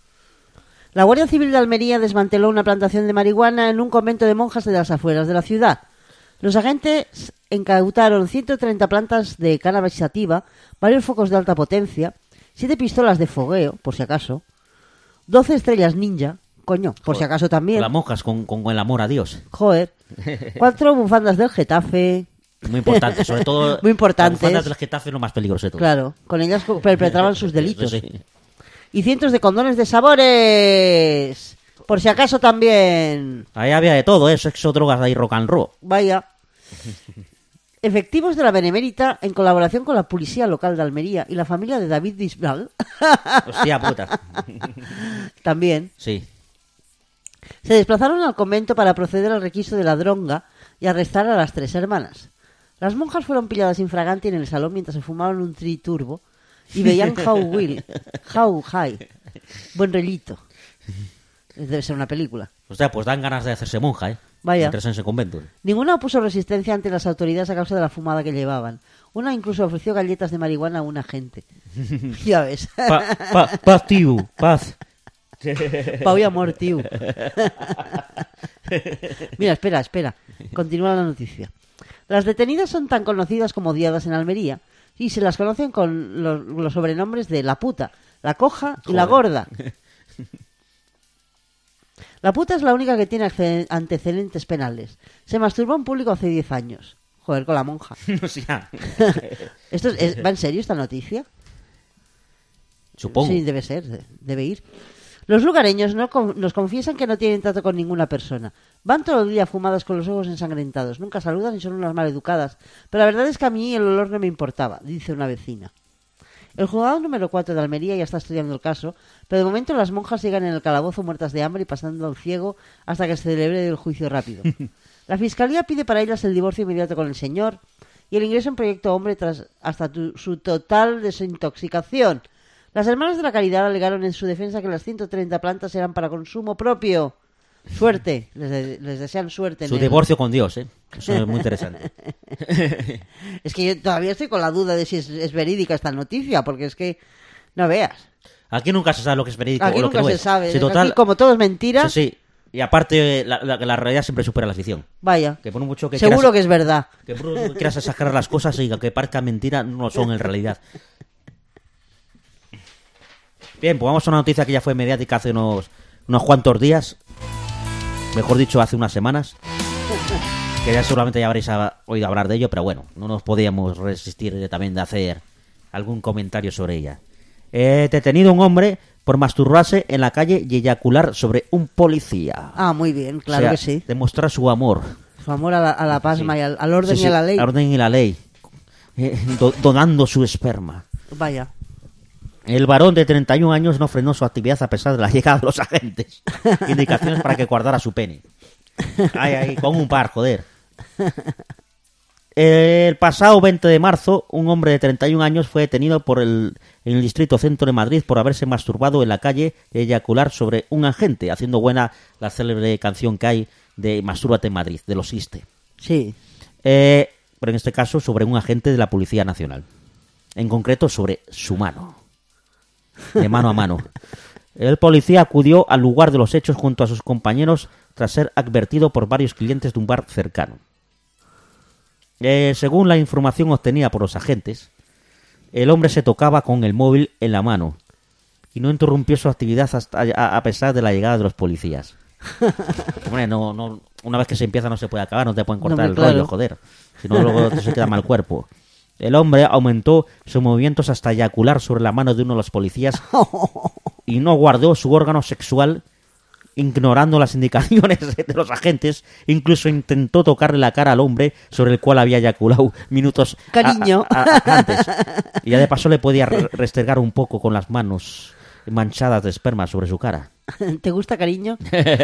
La Guardia Civil de Almería desmanteló una plantación de marihuana en un convento de monjas de las afueras de la ciudad. Los agentes incautaron ciento treinta plantas de cannabis sativa, varios focos de alta potencia, siete pistolas de fogueo, por si acaso, doce estrellas ninja, coño, por Joder, si acaso también. Las monjas con, con el amor a Dios. Joder. Cuatro bufandas del Getafe. Muy importante, sobre todo. Muy importantes. Las bufandas del Getafe es lo más peligroso de todo. Claro, con ellas perpetraban sus delitos. Sí, sí. Y cientos de condones de sabores. Por si acaso también. Ahí había de todo, ¿eh? Sexo, drogas y rock and roll. Vaya. Efectivos de la Benemérita en colaboración con la policía local de Almería y la familia de David Bisbal. Hostia puta. También. Sí. Se desplazaron al convento para proceder al requisito de la dronga y arrestar a las tres hermanas. Las monjas fueron pilladas infraganti en el salón mientras se fumaban un triturbo y veían How Will, How High. Buen relito. Debe ser una película. O sea, pues dan ganas de hacerse monja, ¿eh? Vaya. Mientras en ese convento. Ninguna opuso resistencia ante las autoridades a causa de la fumada que llevaban. Una incluso ofreció galletas de marihuana a un agente. Ya ves. Pa, pa, paz, tío, paz. Pau y amor, tío. Mira, espera, espera. Continúa la noticia. Las detenidas son tan conocidas como odiadas en Almería y se las conocen con los, los sobrenombres de la puta, la coja y Joder. la gorda. La puta es la única que tiene acce- antecedentes penales. Se masturbó en público hace diez años. Joder, con la monja. O sea. ¿Esto es, es- ¿Va en serio esta noticia? Supongo. Sí, debe ser, de- debe ir. Los lugareños no con- nos confiesan que no tienen trato con ninguna persona. Van todo el día fumados con los ojos ensangrentados. Nunca saludan y son unas maleducadas. Pero la verdad es que a mí el olor no me importaba, dice una vecina. El juzgado número cuatro de Almería ya está estudiando el caso, pero de momento las monjas sigan en el calabozo muertas de hambre y pasando al ciego hasta que se celebre el juicio rápido. La fiscalía pide para ellas el divorcio inmediato con el señor y el ingreso en Proyecto Hombre tras hasta tu- su total desintoxicación. Las hermanas de la Caridad alegaron en su defensa que las ciento treinta plantas eran para consumo propio. Suerte, les, de- les desean suerte. en Su el- divorcio con Dios, ¿eh? Eso es muy interesante. Es que yo todavía estoy con la duda de si es, es verídica esta noticia, porque es que no veas. Aquí nunca se sabe lo que es verídico Aquí o lo que nunca no se es. sabe. Sí, Aquí, total, como todo es mentira, sí, sí. Y aparte, la, la, la realidad siempre supera la ficción. vaya. Que por mucho que Seguro quieras- que es verdad. Que por mucho que quieras exagerar las cosas y que parezca mentira, no lo son en realidad. Bien, pues vamos a una noticia que ya fue mediática hace unos, unos cuantos días. Mejor dicho, hace unas semanas. Que ya seguramente ya habréis a- oído hablar de ello, pero bueno, no nos podíamos resistir de- también de hacer algún comentario sobre ella. Eh, detenido un hombre por masturbarse en la calle y eyacular sobre un policía. Ah, muy bien, claro O sea, que sí. Demostrar su amor. Su amor a la, a la pasma Sí. y al, al orden Sí, y a sí, la ley. al orden y la ley. Eh, do- donando su esperma. Vaya. El varón de treinta y un años no frenó su actividad a pesar de la llegada de los agentes. Indicaciones para que guardara su pene. Ay, ay, con un par, joder. El pasado veinte de marzo, un hombre de treinta y un años fue detenido por el, en el distrito centro de Madrid por haberse masturbado en la calle y eyacular sobre un agente, haciendo buena la célebre canción que hay de Mastúrbate en Madrid, de los Iste. Sí. Eh, pero en este caso sobre un agente de la Policía Nacional. En concreto sobre su mano. De mano a mano. El policía acudió al lugar de los hechos junto a sus compañeros tras ser advertido por varios clientes de un bar cercano. Eh, según la información obtenida por los agentes, el hombre se tocaba con el móvil en la mano y no interrumpió su actividad hasta a, a pesar de la llegada de los policías. Hombre, no, no, una vez que se empieza no se puede acabar, no te pueden cortar No, el claro. rollo, joder. Si no, luego te se queda mal cuerpo. El hombre aumentó sus movimientos hasta eyacular sobre la mano de uno de los policías y no guardó su órgano sexual, ignorando las indicaciones de los agentes. Incluso intentó tocarle la cara al hombre sobre el cual había eyaculado minutos a- Cariño. a- a- antes. Y ya de paso le podía re- restregar un poco con las manos manchadas de esperma sobre su cara. ¿Te gusta, cariño?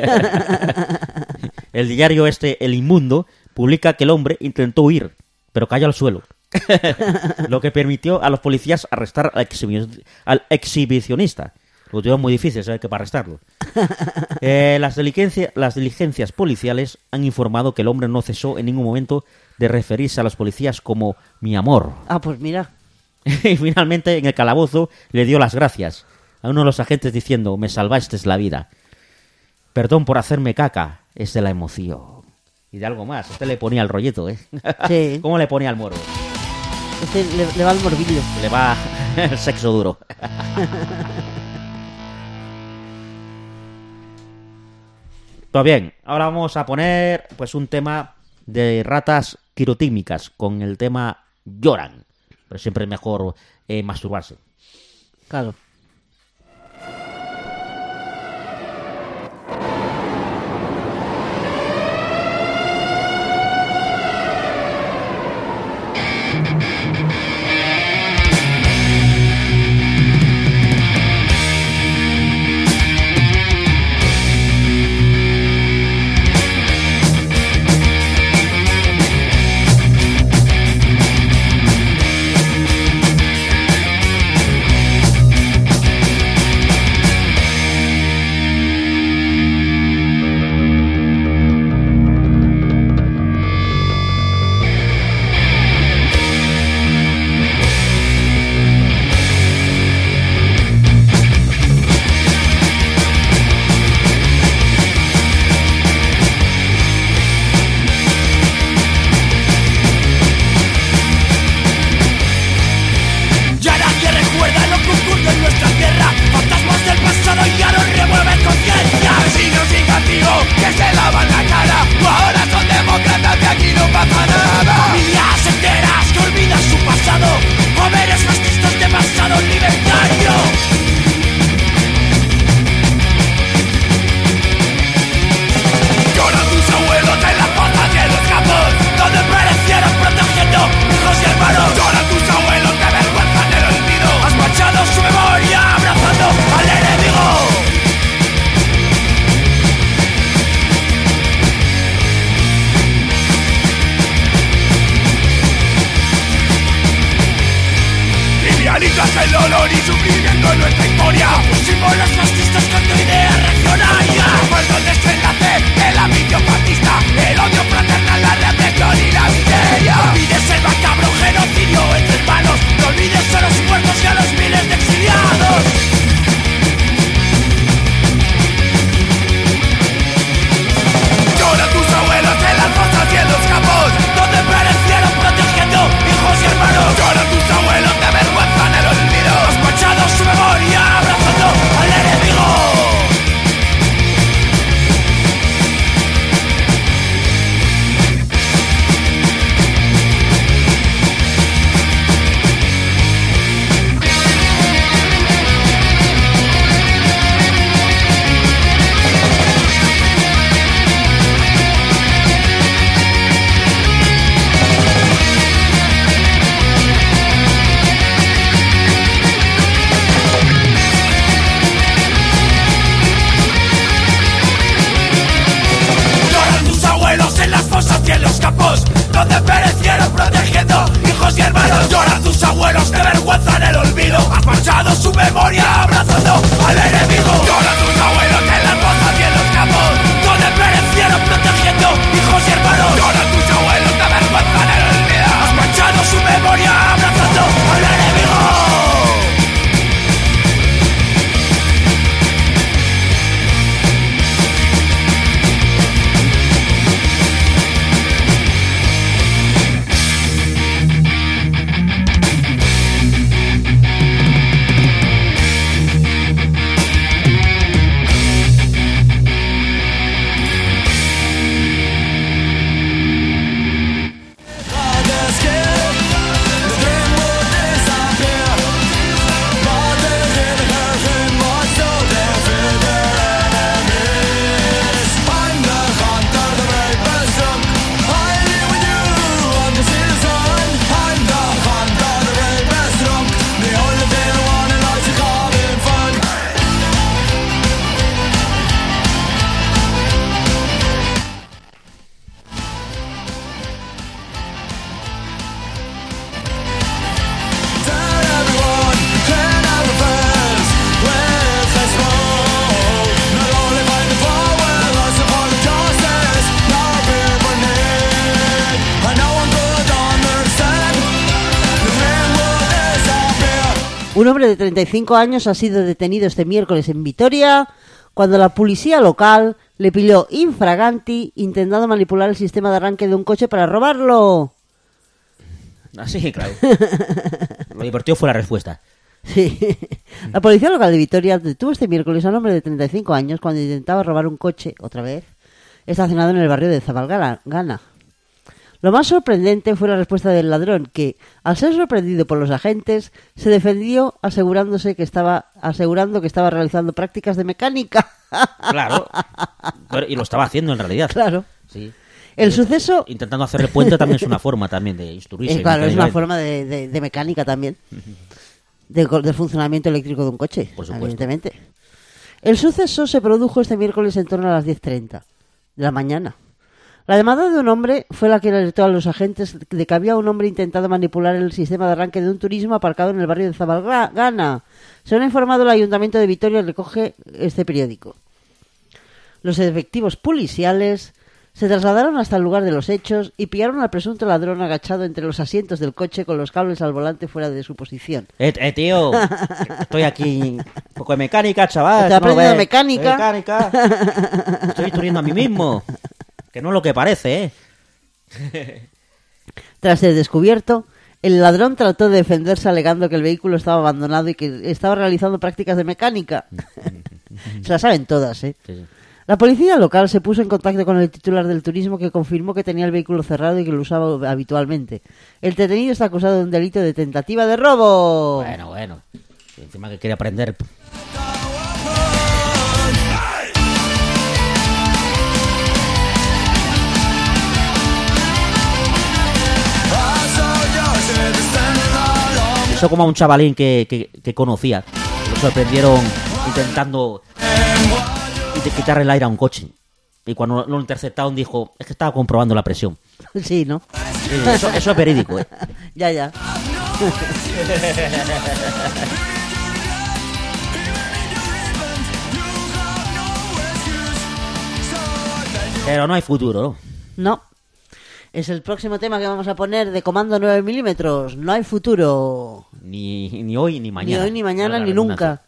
El diario este, El Inmundo, publica que el hombre intentó huir, pero cayó al suelo. Lo que permitió a los policías arrestar al, exhibi- al exhibicionista. Lo tuvieron muy difícil, ¿sabes qué? Para arrestarlo. Eh, las, diligencia- las diligencias policiales han informado que el hombre no cesó en ningún momento de referirse a los policías como mi amor. Ah, pues mira. Y finalmente en el calabozo le dio las gracias a uno de los agentes diciendo: me salvasteis la vida. Perdón por hacerme caca, es de la emoción. Y de algo más, este le ponía el rollito, ¿eh? Sí. ¿Cómo le ponía el moro? Este le, le va el morbillo. Le va el sexo duro. Pues bien, ahora vamos a poner pues un tema de ratas quirotímicas con el tema Lloran. Pero siempre es mejor eh, masturbarse. Claro. Ya nadie recuerda lo que ocurrió en nuestra tierra. Fantasmas del pasado ya no revuelven conciencia. Vecinos sin castigo que se lavan la cara. Ahora son demócratas y aquí no pasa nada. Familias enteras que olvidan su pasado. Jóvenes fascistas de pasado libertario. Lloran tus abuelos en las pozas y en los campos, donde perecieron protegiendo hijos y hermanos. Lloran tus abuelos que vergüenzan el olvido. Has manchado su memoria abrazando al enemigo. Trivializas el dolor y sufrimiento en nuestra historia. Símbolos fascistas con tu idea reaccionaria. Pues donde se enlace el ambicio fascista, el odio fraternal, la represión y la miseria. No olvides el macabro genocidio entre hermanos. No olvides a los muertos y a los miles de exiliados. Lloran tus abuelos en las fosas y en los campos, donde perecieron protegiendo hijos y hermanos. Lloran tus abuelos que vergüenzan el olvido. Has manchado su memoria abrazando al enemigo. Un hombre de treinta y cinco años ha sido detenido este miércoles en Vitoria cuando la policía local le pilló infraganti intentando manipular el sistema de arranque de un coche para robarlo. Así, claro. Lo divertido fue la respuesta. Sí. La policía local de Vitoria detuvo este miércoles a un hombre de treinta y cinco años cuando intentaba robar un coche, otra vez, estacionado en el barrio de Zabalgana. Lo más sorprendente fue la respuesta del ladrón, que, al ser sorprendido por los agentes, se defendió asegurándose que estaba, asegurando que estaba realizando prácticas de mecánica. Claro. Pero, y lo estaba haciendo en realidad. Claro. Sí. El suceso... Intentando hacerle puente también es una forma también de instruirse. Eh, claro, es una forma de, de, de mecánica también. De, del funcionamiento eléctrico de un coche, por supuesto. Evidentemente. El suceso se produjo este miércoles en torno a las diez treinta de la mañana. La llamada de un hombre fue la que alertó a los agentes de que había un hombre intentando manipular el sistema de arranque de un turismo aparcado en el barrio de Zabalgana. Se ha informado el Ayuntamiento de Vitoria y recoge este periódico. Los efectivos policiales se trasladaron hasta el lugar de los hechos y pillaron al presunto ladrón agachado entre los asientos del coche con los cables al volante fuera de su posición. Eh, eh tío, estoy aquí un poco de mecánica, chaval. Estoy aprendiendo mecánica. mecánica. Estoy instruyendo a mí mismo. Que no es lo que parece, ¿eh? Tras ser descubierto, el ladrón trató de defenderse alegando que el vehículo estaba abandonado y que estaba realizando prácticas de mecánica. Se las saben todas, ¿eh? Sí, sí. La policía local se puso en contacto con el titular del turismo, que confirmó que tenía el vehículo cerrado y que lo usaba habitualmente. El detenido está acusado de un delito de tentativa de robo. Bueno, bueno. Y encima que quiere aprender. Eso como a un chavalín que, que, que conocía. Lo sorprendieron intentando de quitarle el aire a un coche. Y cuando lo interceptaron dijo, es que estaba comprobando la presión. Sí, ¿no? Sí, eso, eso es verídico, ¿eh? Ya, ya. Pero no hay futuro, ¿no? No. Es el próximo tema que vamos a poner de Comando nueve milímetros. No hay futuro. Ni, ni hoy ni mañana. Ni hoy ni mañana ni nunca.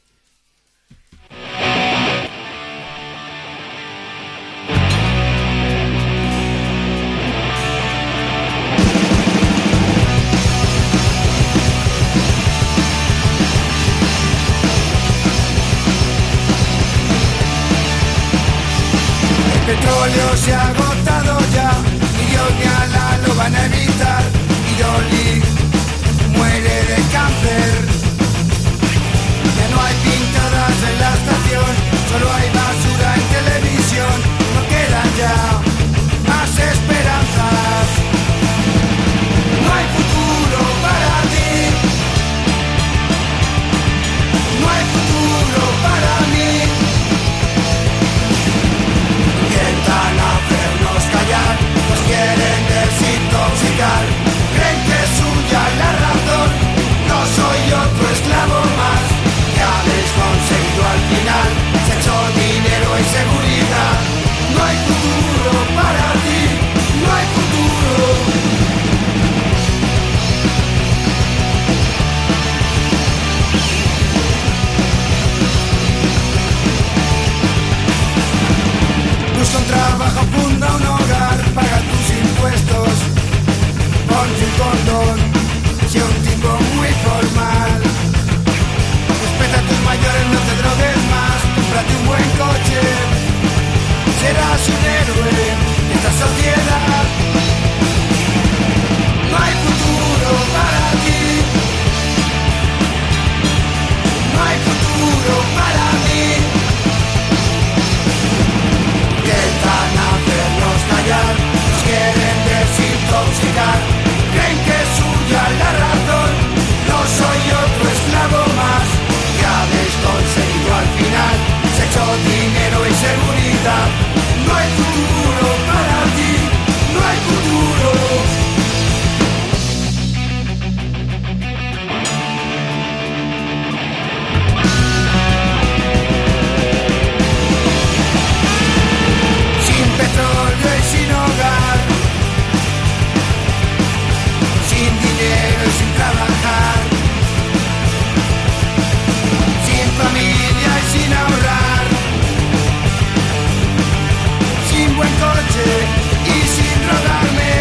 El petróleo se ha agotado ya, ni Dios ni Alá lo van a evitar. Y Dolly muere de cáncer. Ya no hay pintadas en la estación, solo hay basura en televisión. No quedan ya más esperanzas. No hay futuro para ti. No hay futuro para mí. Intentan hacernos callar, nos quieren desintoxicar. Creen que es suya la razón, no soy otro esclavo más. Ya habéis conseguido al final, sexo noche y sin rogarme.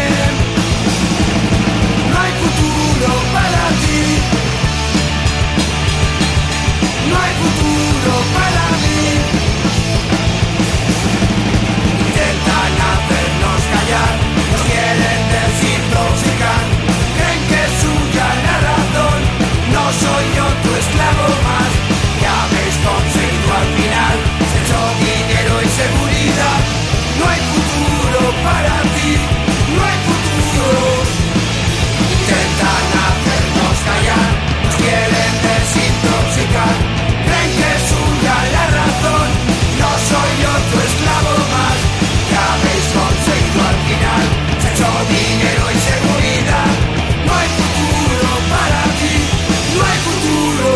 No hay futuro para ti. No hay futuro para mí. Intentan hacernos callar, nos quieren desintoxicar. Creen que es suya la razón. No soy yo tu esclavo más. Ya habéis conseguido al final sexo, dinero y seguridad. No hay futuro para ti. No hay futuro. Intentan hacernos callar, nos quieren desintoxicar. Creen que es suya la razón. No soy yo tu esclavo más. Ya habéis conseguido al final sexo, dinero y seguridad. No hay futuro para ti. No hay futuro.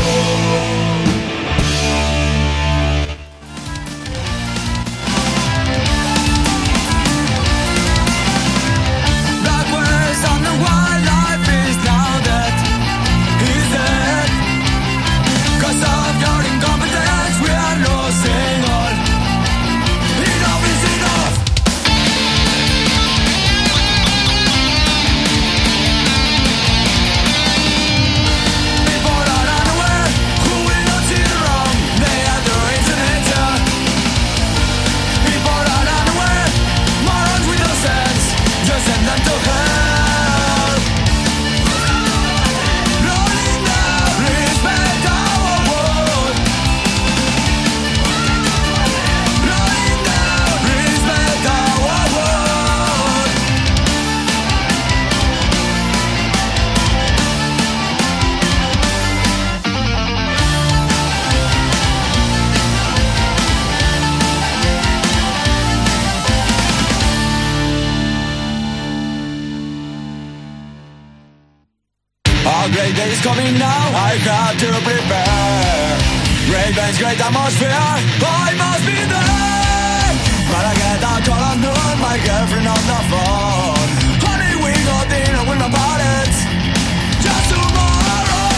That was on the wild life is now that is dead. Cause of your incompetence we are losing all. Enough is enough. People are unaware who will not see the wrong. They are the internet. People are unaware, morons with no sense. Just send them to hell. Rolling down, respect our world. Rolling down, respect our world. Our great day is coming now, I have to prepare. Great bands, great atmosphere, I must be there. But I get that call on noon, my girlfriend on the phone. Honey, we got dinner with my parents. Just tomorrow.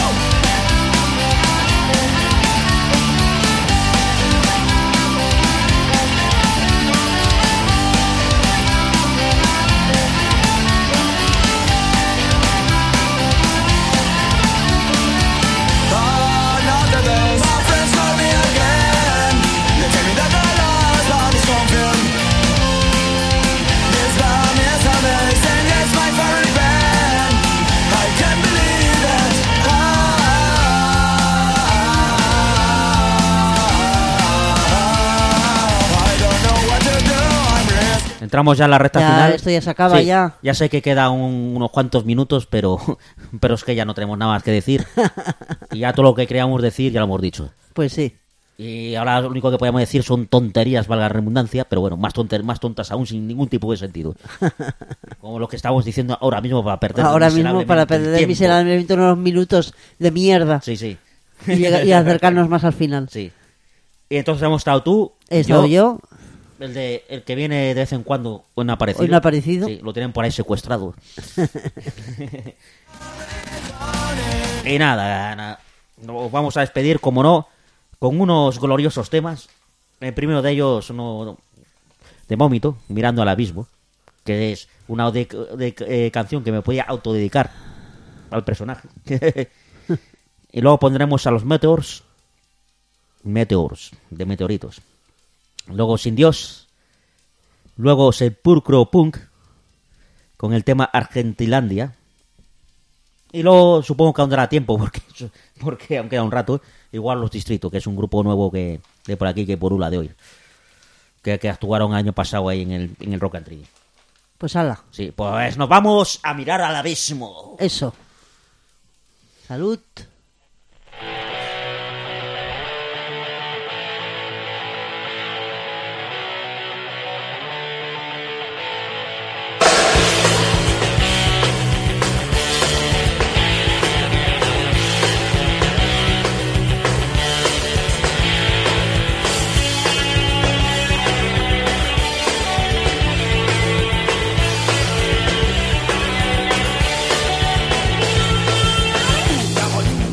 Oh, not the days. My friends call me again. They tell me that the last one is confirmed. This band is amazing, it's my favorite band. I can't believe it. Ah, I don't know what to do. I'm risk. Entramos ya en la recta Ya, final. esto ya se acaba, Sí, ya. Ya sé que quedan un- unos cuantos minutos, pero, pero es que ya no tenemos nada más que decir. Y ya todo lo que queríamos decir ya lo hemos dicho. Pues sí. Y ahora lo único que podemos decir son tonterías, valga la redundancia, pero bueno, más, tonter, más tontas aún sin ningún tipo de sentido. Como lo que estamos diciendo ahora mismo para perder Ahora mismo miserablemente para el perder tiempo. miserablemente unos minutos de mierda. Sí, sí. Y, llega- y acercarnos más al final. Sí. Y entonces hemos estado tú, He estado yo. el de el que viene de vez en cuando, hoy no ha aparecido. Hoy no ha aparecido. Sí, lo tienen por ahí secuestrado. Y nada, nada, nos vamos a despedir, como no, con unos gloriosos temas. El primero de ellos, uno de Vómito, Mirando al Abismo, que es una de, de- eh, canción que me podía autodedicar al personaje. Y luego pondremos a los Meteors, Meteors, de meteoritos. Luego Sin Dios. Luego Sepulcro Punk, con el tema Argentilandia. Y luego supongo que aún dará tiempo, porque, porque aún queda un rato, igual Los Distritos, que es un grupo nuevo que de por aquí, que porula de hoy. Que, que actuaron el año pasado ahí en el, en el Rock and Tree. Pues ala. Sí, pues nos vamos a mirar al abismo. Eso. Salud. Estamos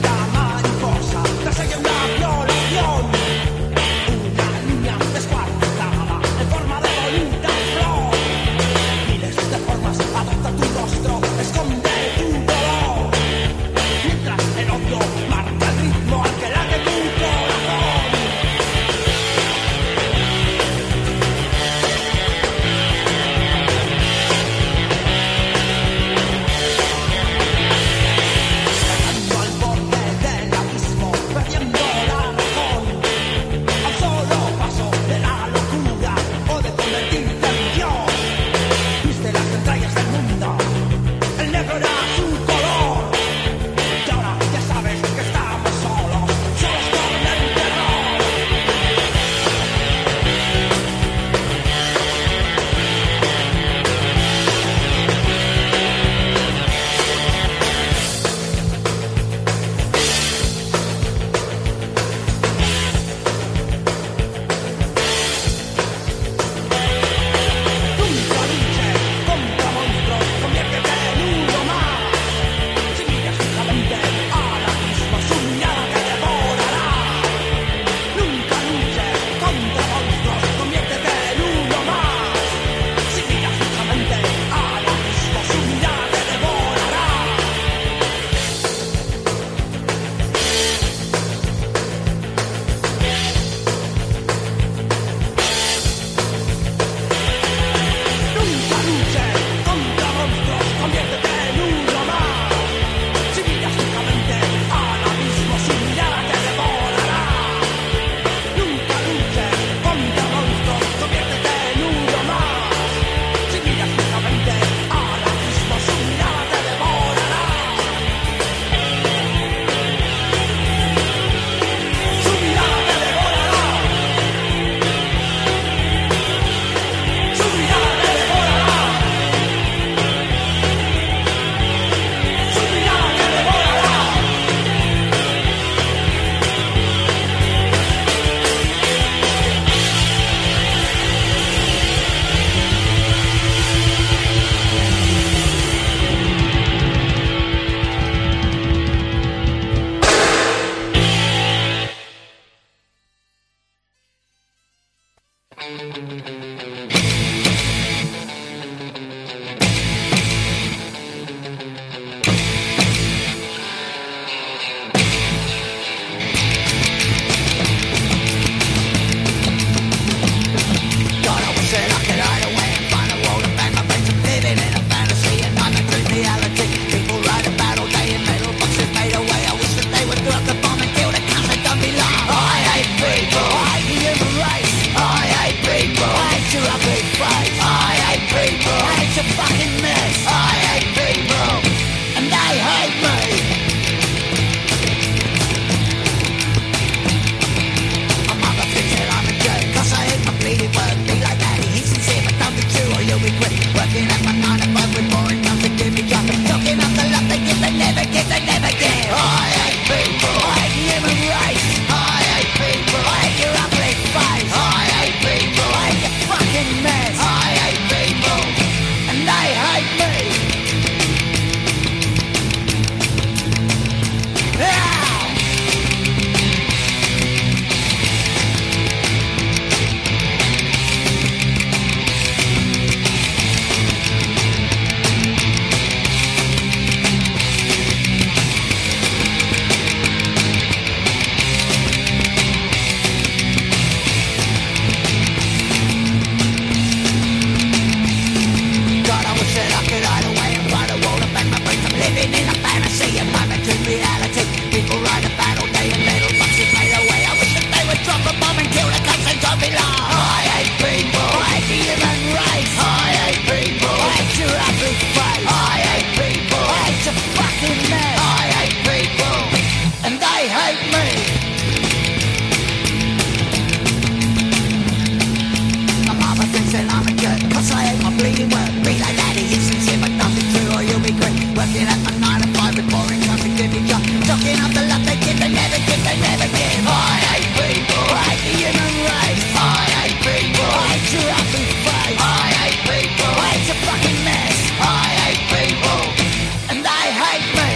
bleeding work. Be like that, it's sincere but nothing true, or you'll be quick. Working at the nine to five with boring cars and good job. Talking up the love they give, they never give, they never give. I hate people, I hate the human race. I hate people, I hate your ugly face. I hate people, I hate your fucking mess. I hate people, and they hate me.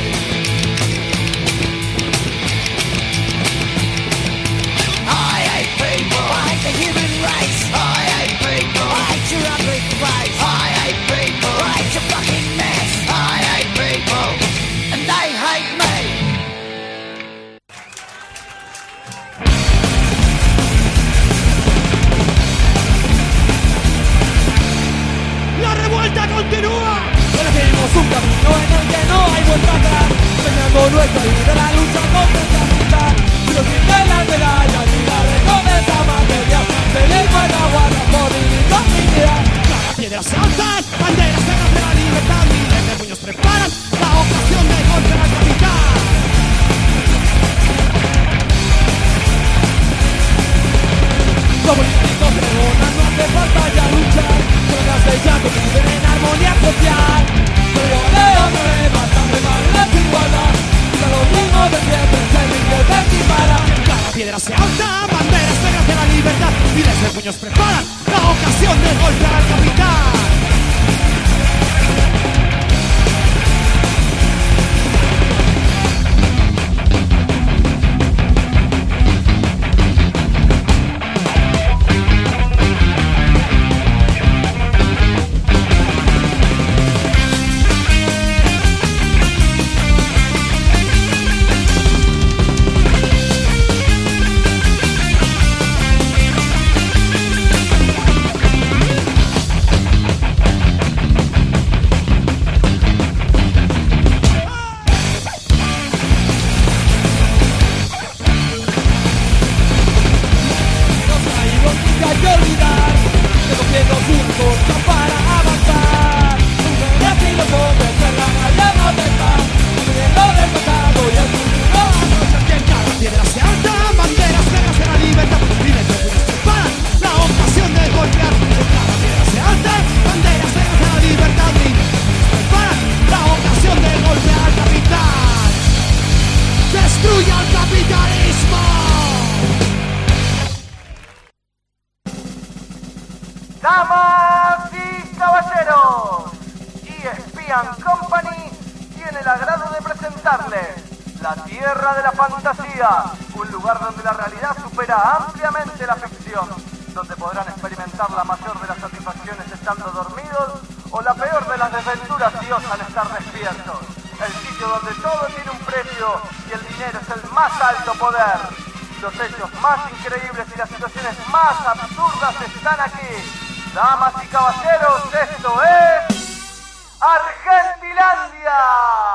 I hate people, I hate the human race. I hate people, I hate your ugly face. I hate people, I hate your fucking mess. I hate people, and they hate me. La revuelta continúa. Elegimos un camino en el que no hay vuelta atrás, empeñando nuestra vida la lucha contra el capital. Pero sin ver las medallas ni la recompensa material, tenemos en la guarda por vivir con dignidad. Cada piedra se alzan, banderas negras de la libertad, miles de puños preparan la ocasión de golpe al capital. Los políticos pregonan, no hace falta ya luchar, con las de ya que viven en armonía social. Pero leo problemas, hambre, mal, la desigualdad, y lo mismo de siempre, se invierte y para. Cada piedra se alza, banderas negras de la libertad, miles de puños preparan la ocasión de golpe al capital. Damas y caballeros, E S P and Company tiene el agrado de presentarles La Tierra de la Fantasía, un lugar donde la realidad supera ampliamente la ficción, donde podrán experimentar la mayor de las satisfacciones estando dormidos o la peor de las desventuras Dios al estar despiertos. El sitio donde todo tiene un precio y el dinero es el más alto poder. Los hechos más increíbles y las situaciones más absurdas están aquí. Damas y caballeros, esto es Argentilandia.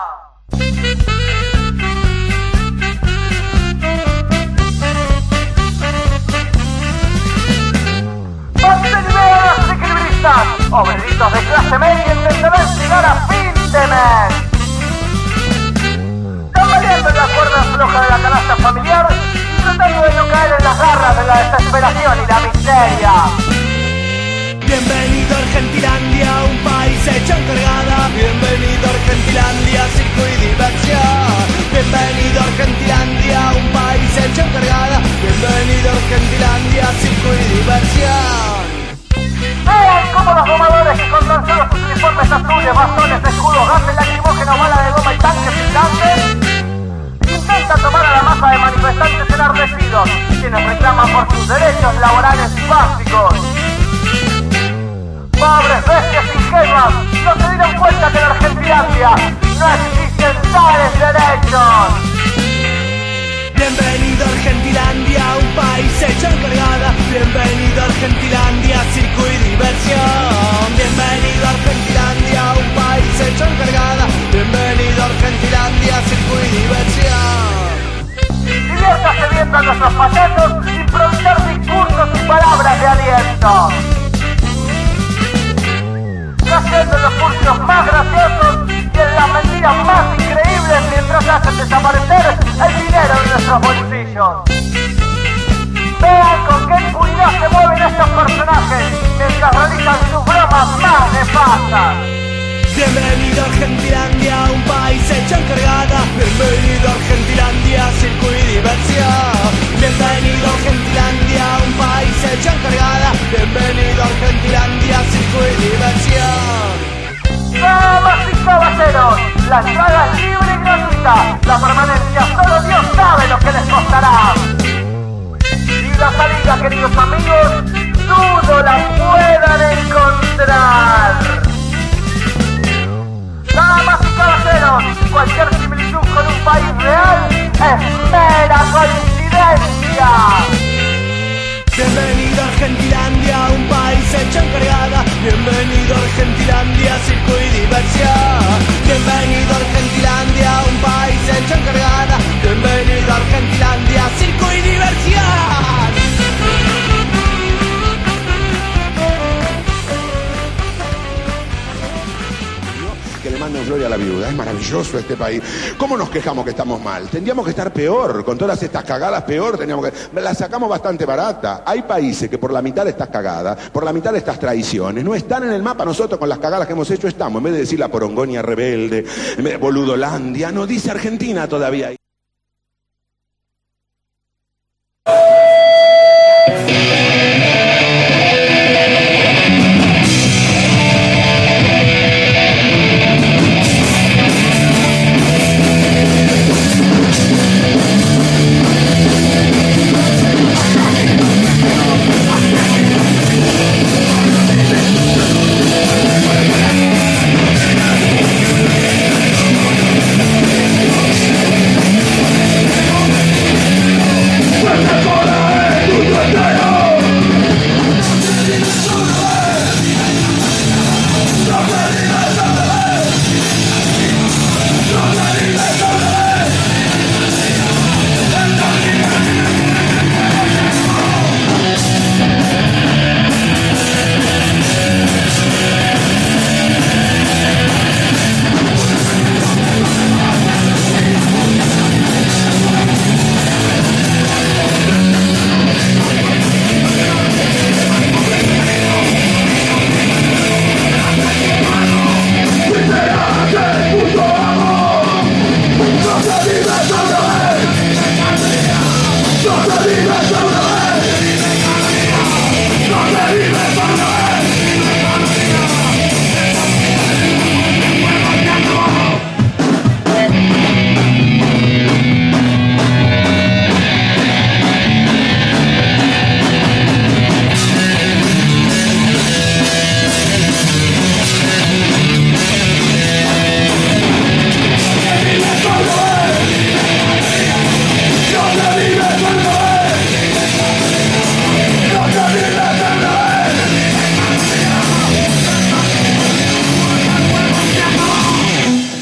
Mantenimientos equilibristas, obreritos de clase media intentarán llegar a fin de mes. Tambaleando en la cuerda floja de la canasta familiar y tratando de no caer en las garras de la desesperación y la miseria. Bienvenido a Argentilandia, un país hecho encargada. Bienvenido a Argentilandia, circo y diversión. Bienvenido a Argentilandia, un país hecho encargada. Bienvenido a Argentilandia, circo y diversión. Vean cómo los domadores que con tan solo sus uniformes azules, bastones, escudos, gases lacrimógenos, balas de goma y tanques gigantes intentan tomar a la masa de manifestantes enardecidos, quienes reclaman por sus derechos laborales básicos. Pobres bestias ingenuas, no se dieron cuenta que en Argentilandia no existen tales derechos. Bienvenido a Argentilandia, un país hecho encargada. Bienvenido a Argentilandia, circo y diversión. Bienvenido a Argentilandia, un país hecho encargada. Bienvenido a Argentilandia, circo y diversión. Diviértase viendo a nuestros payasos improvisar discursos y palabras de aliento, haciendo los cursos más graciosos y en las mentiras más increíbles mientras hacen desaparecer el dinero de nuestros bolsillos. Vean con qué impunidad se mueven estos personajes mientras realizan sus bromas más pasa? Bienvenido a Argentilandia, un país hecho encargada. Bienvenido a Argentilandia, circo y diversión. Bienvenido a Argentilandia, un país hecho encargada. Bienvenido a Argentilandia, circo y diversión. Damas y caballeros, la entrada es libre y gratuita. La permanencia solo Dios sabe lo que les costará. Y la salida, queridos amigos, dudo la puedan encontrar. Damas y caballeros, cualquier similitud con un país real es mera coincidencia. Bienvenido a Argentilandia, un país hecho encargada. Bienvenido a Argentilandia, circo y diversión. Bienvenido a Argentilandia, un país hecho encargada. Bienvenido a Argentilandia, circo y diversión. Que le manden gloria a la viuda. Es maravilloso este país. ¿Cómo nos quejamos que estamos mal? Tendríamos que estar peor. Con todas estas cagadas, peor tendríamos que... La sacamos bastante barata. Hay países que por la mitad de estas cagadas, por la mitad de estas traiciones, no están en el mapa. Nosotros con las cagadas que hemos hecho estamos. En vez de decir la porongonia rebelde, Boludolandia, no dice Argentina todavía.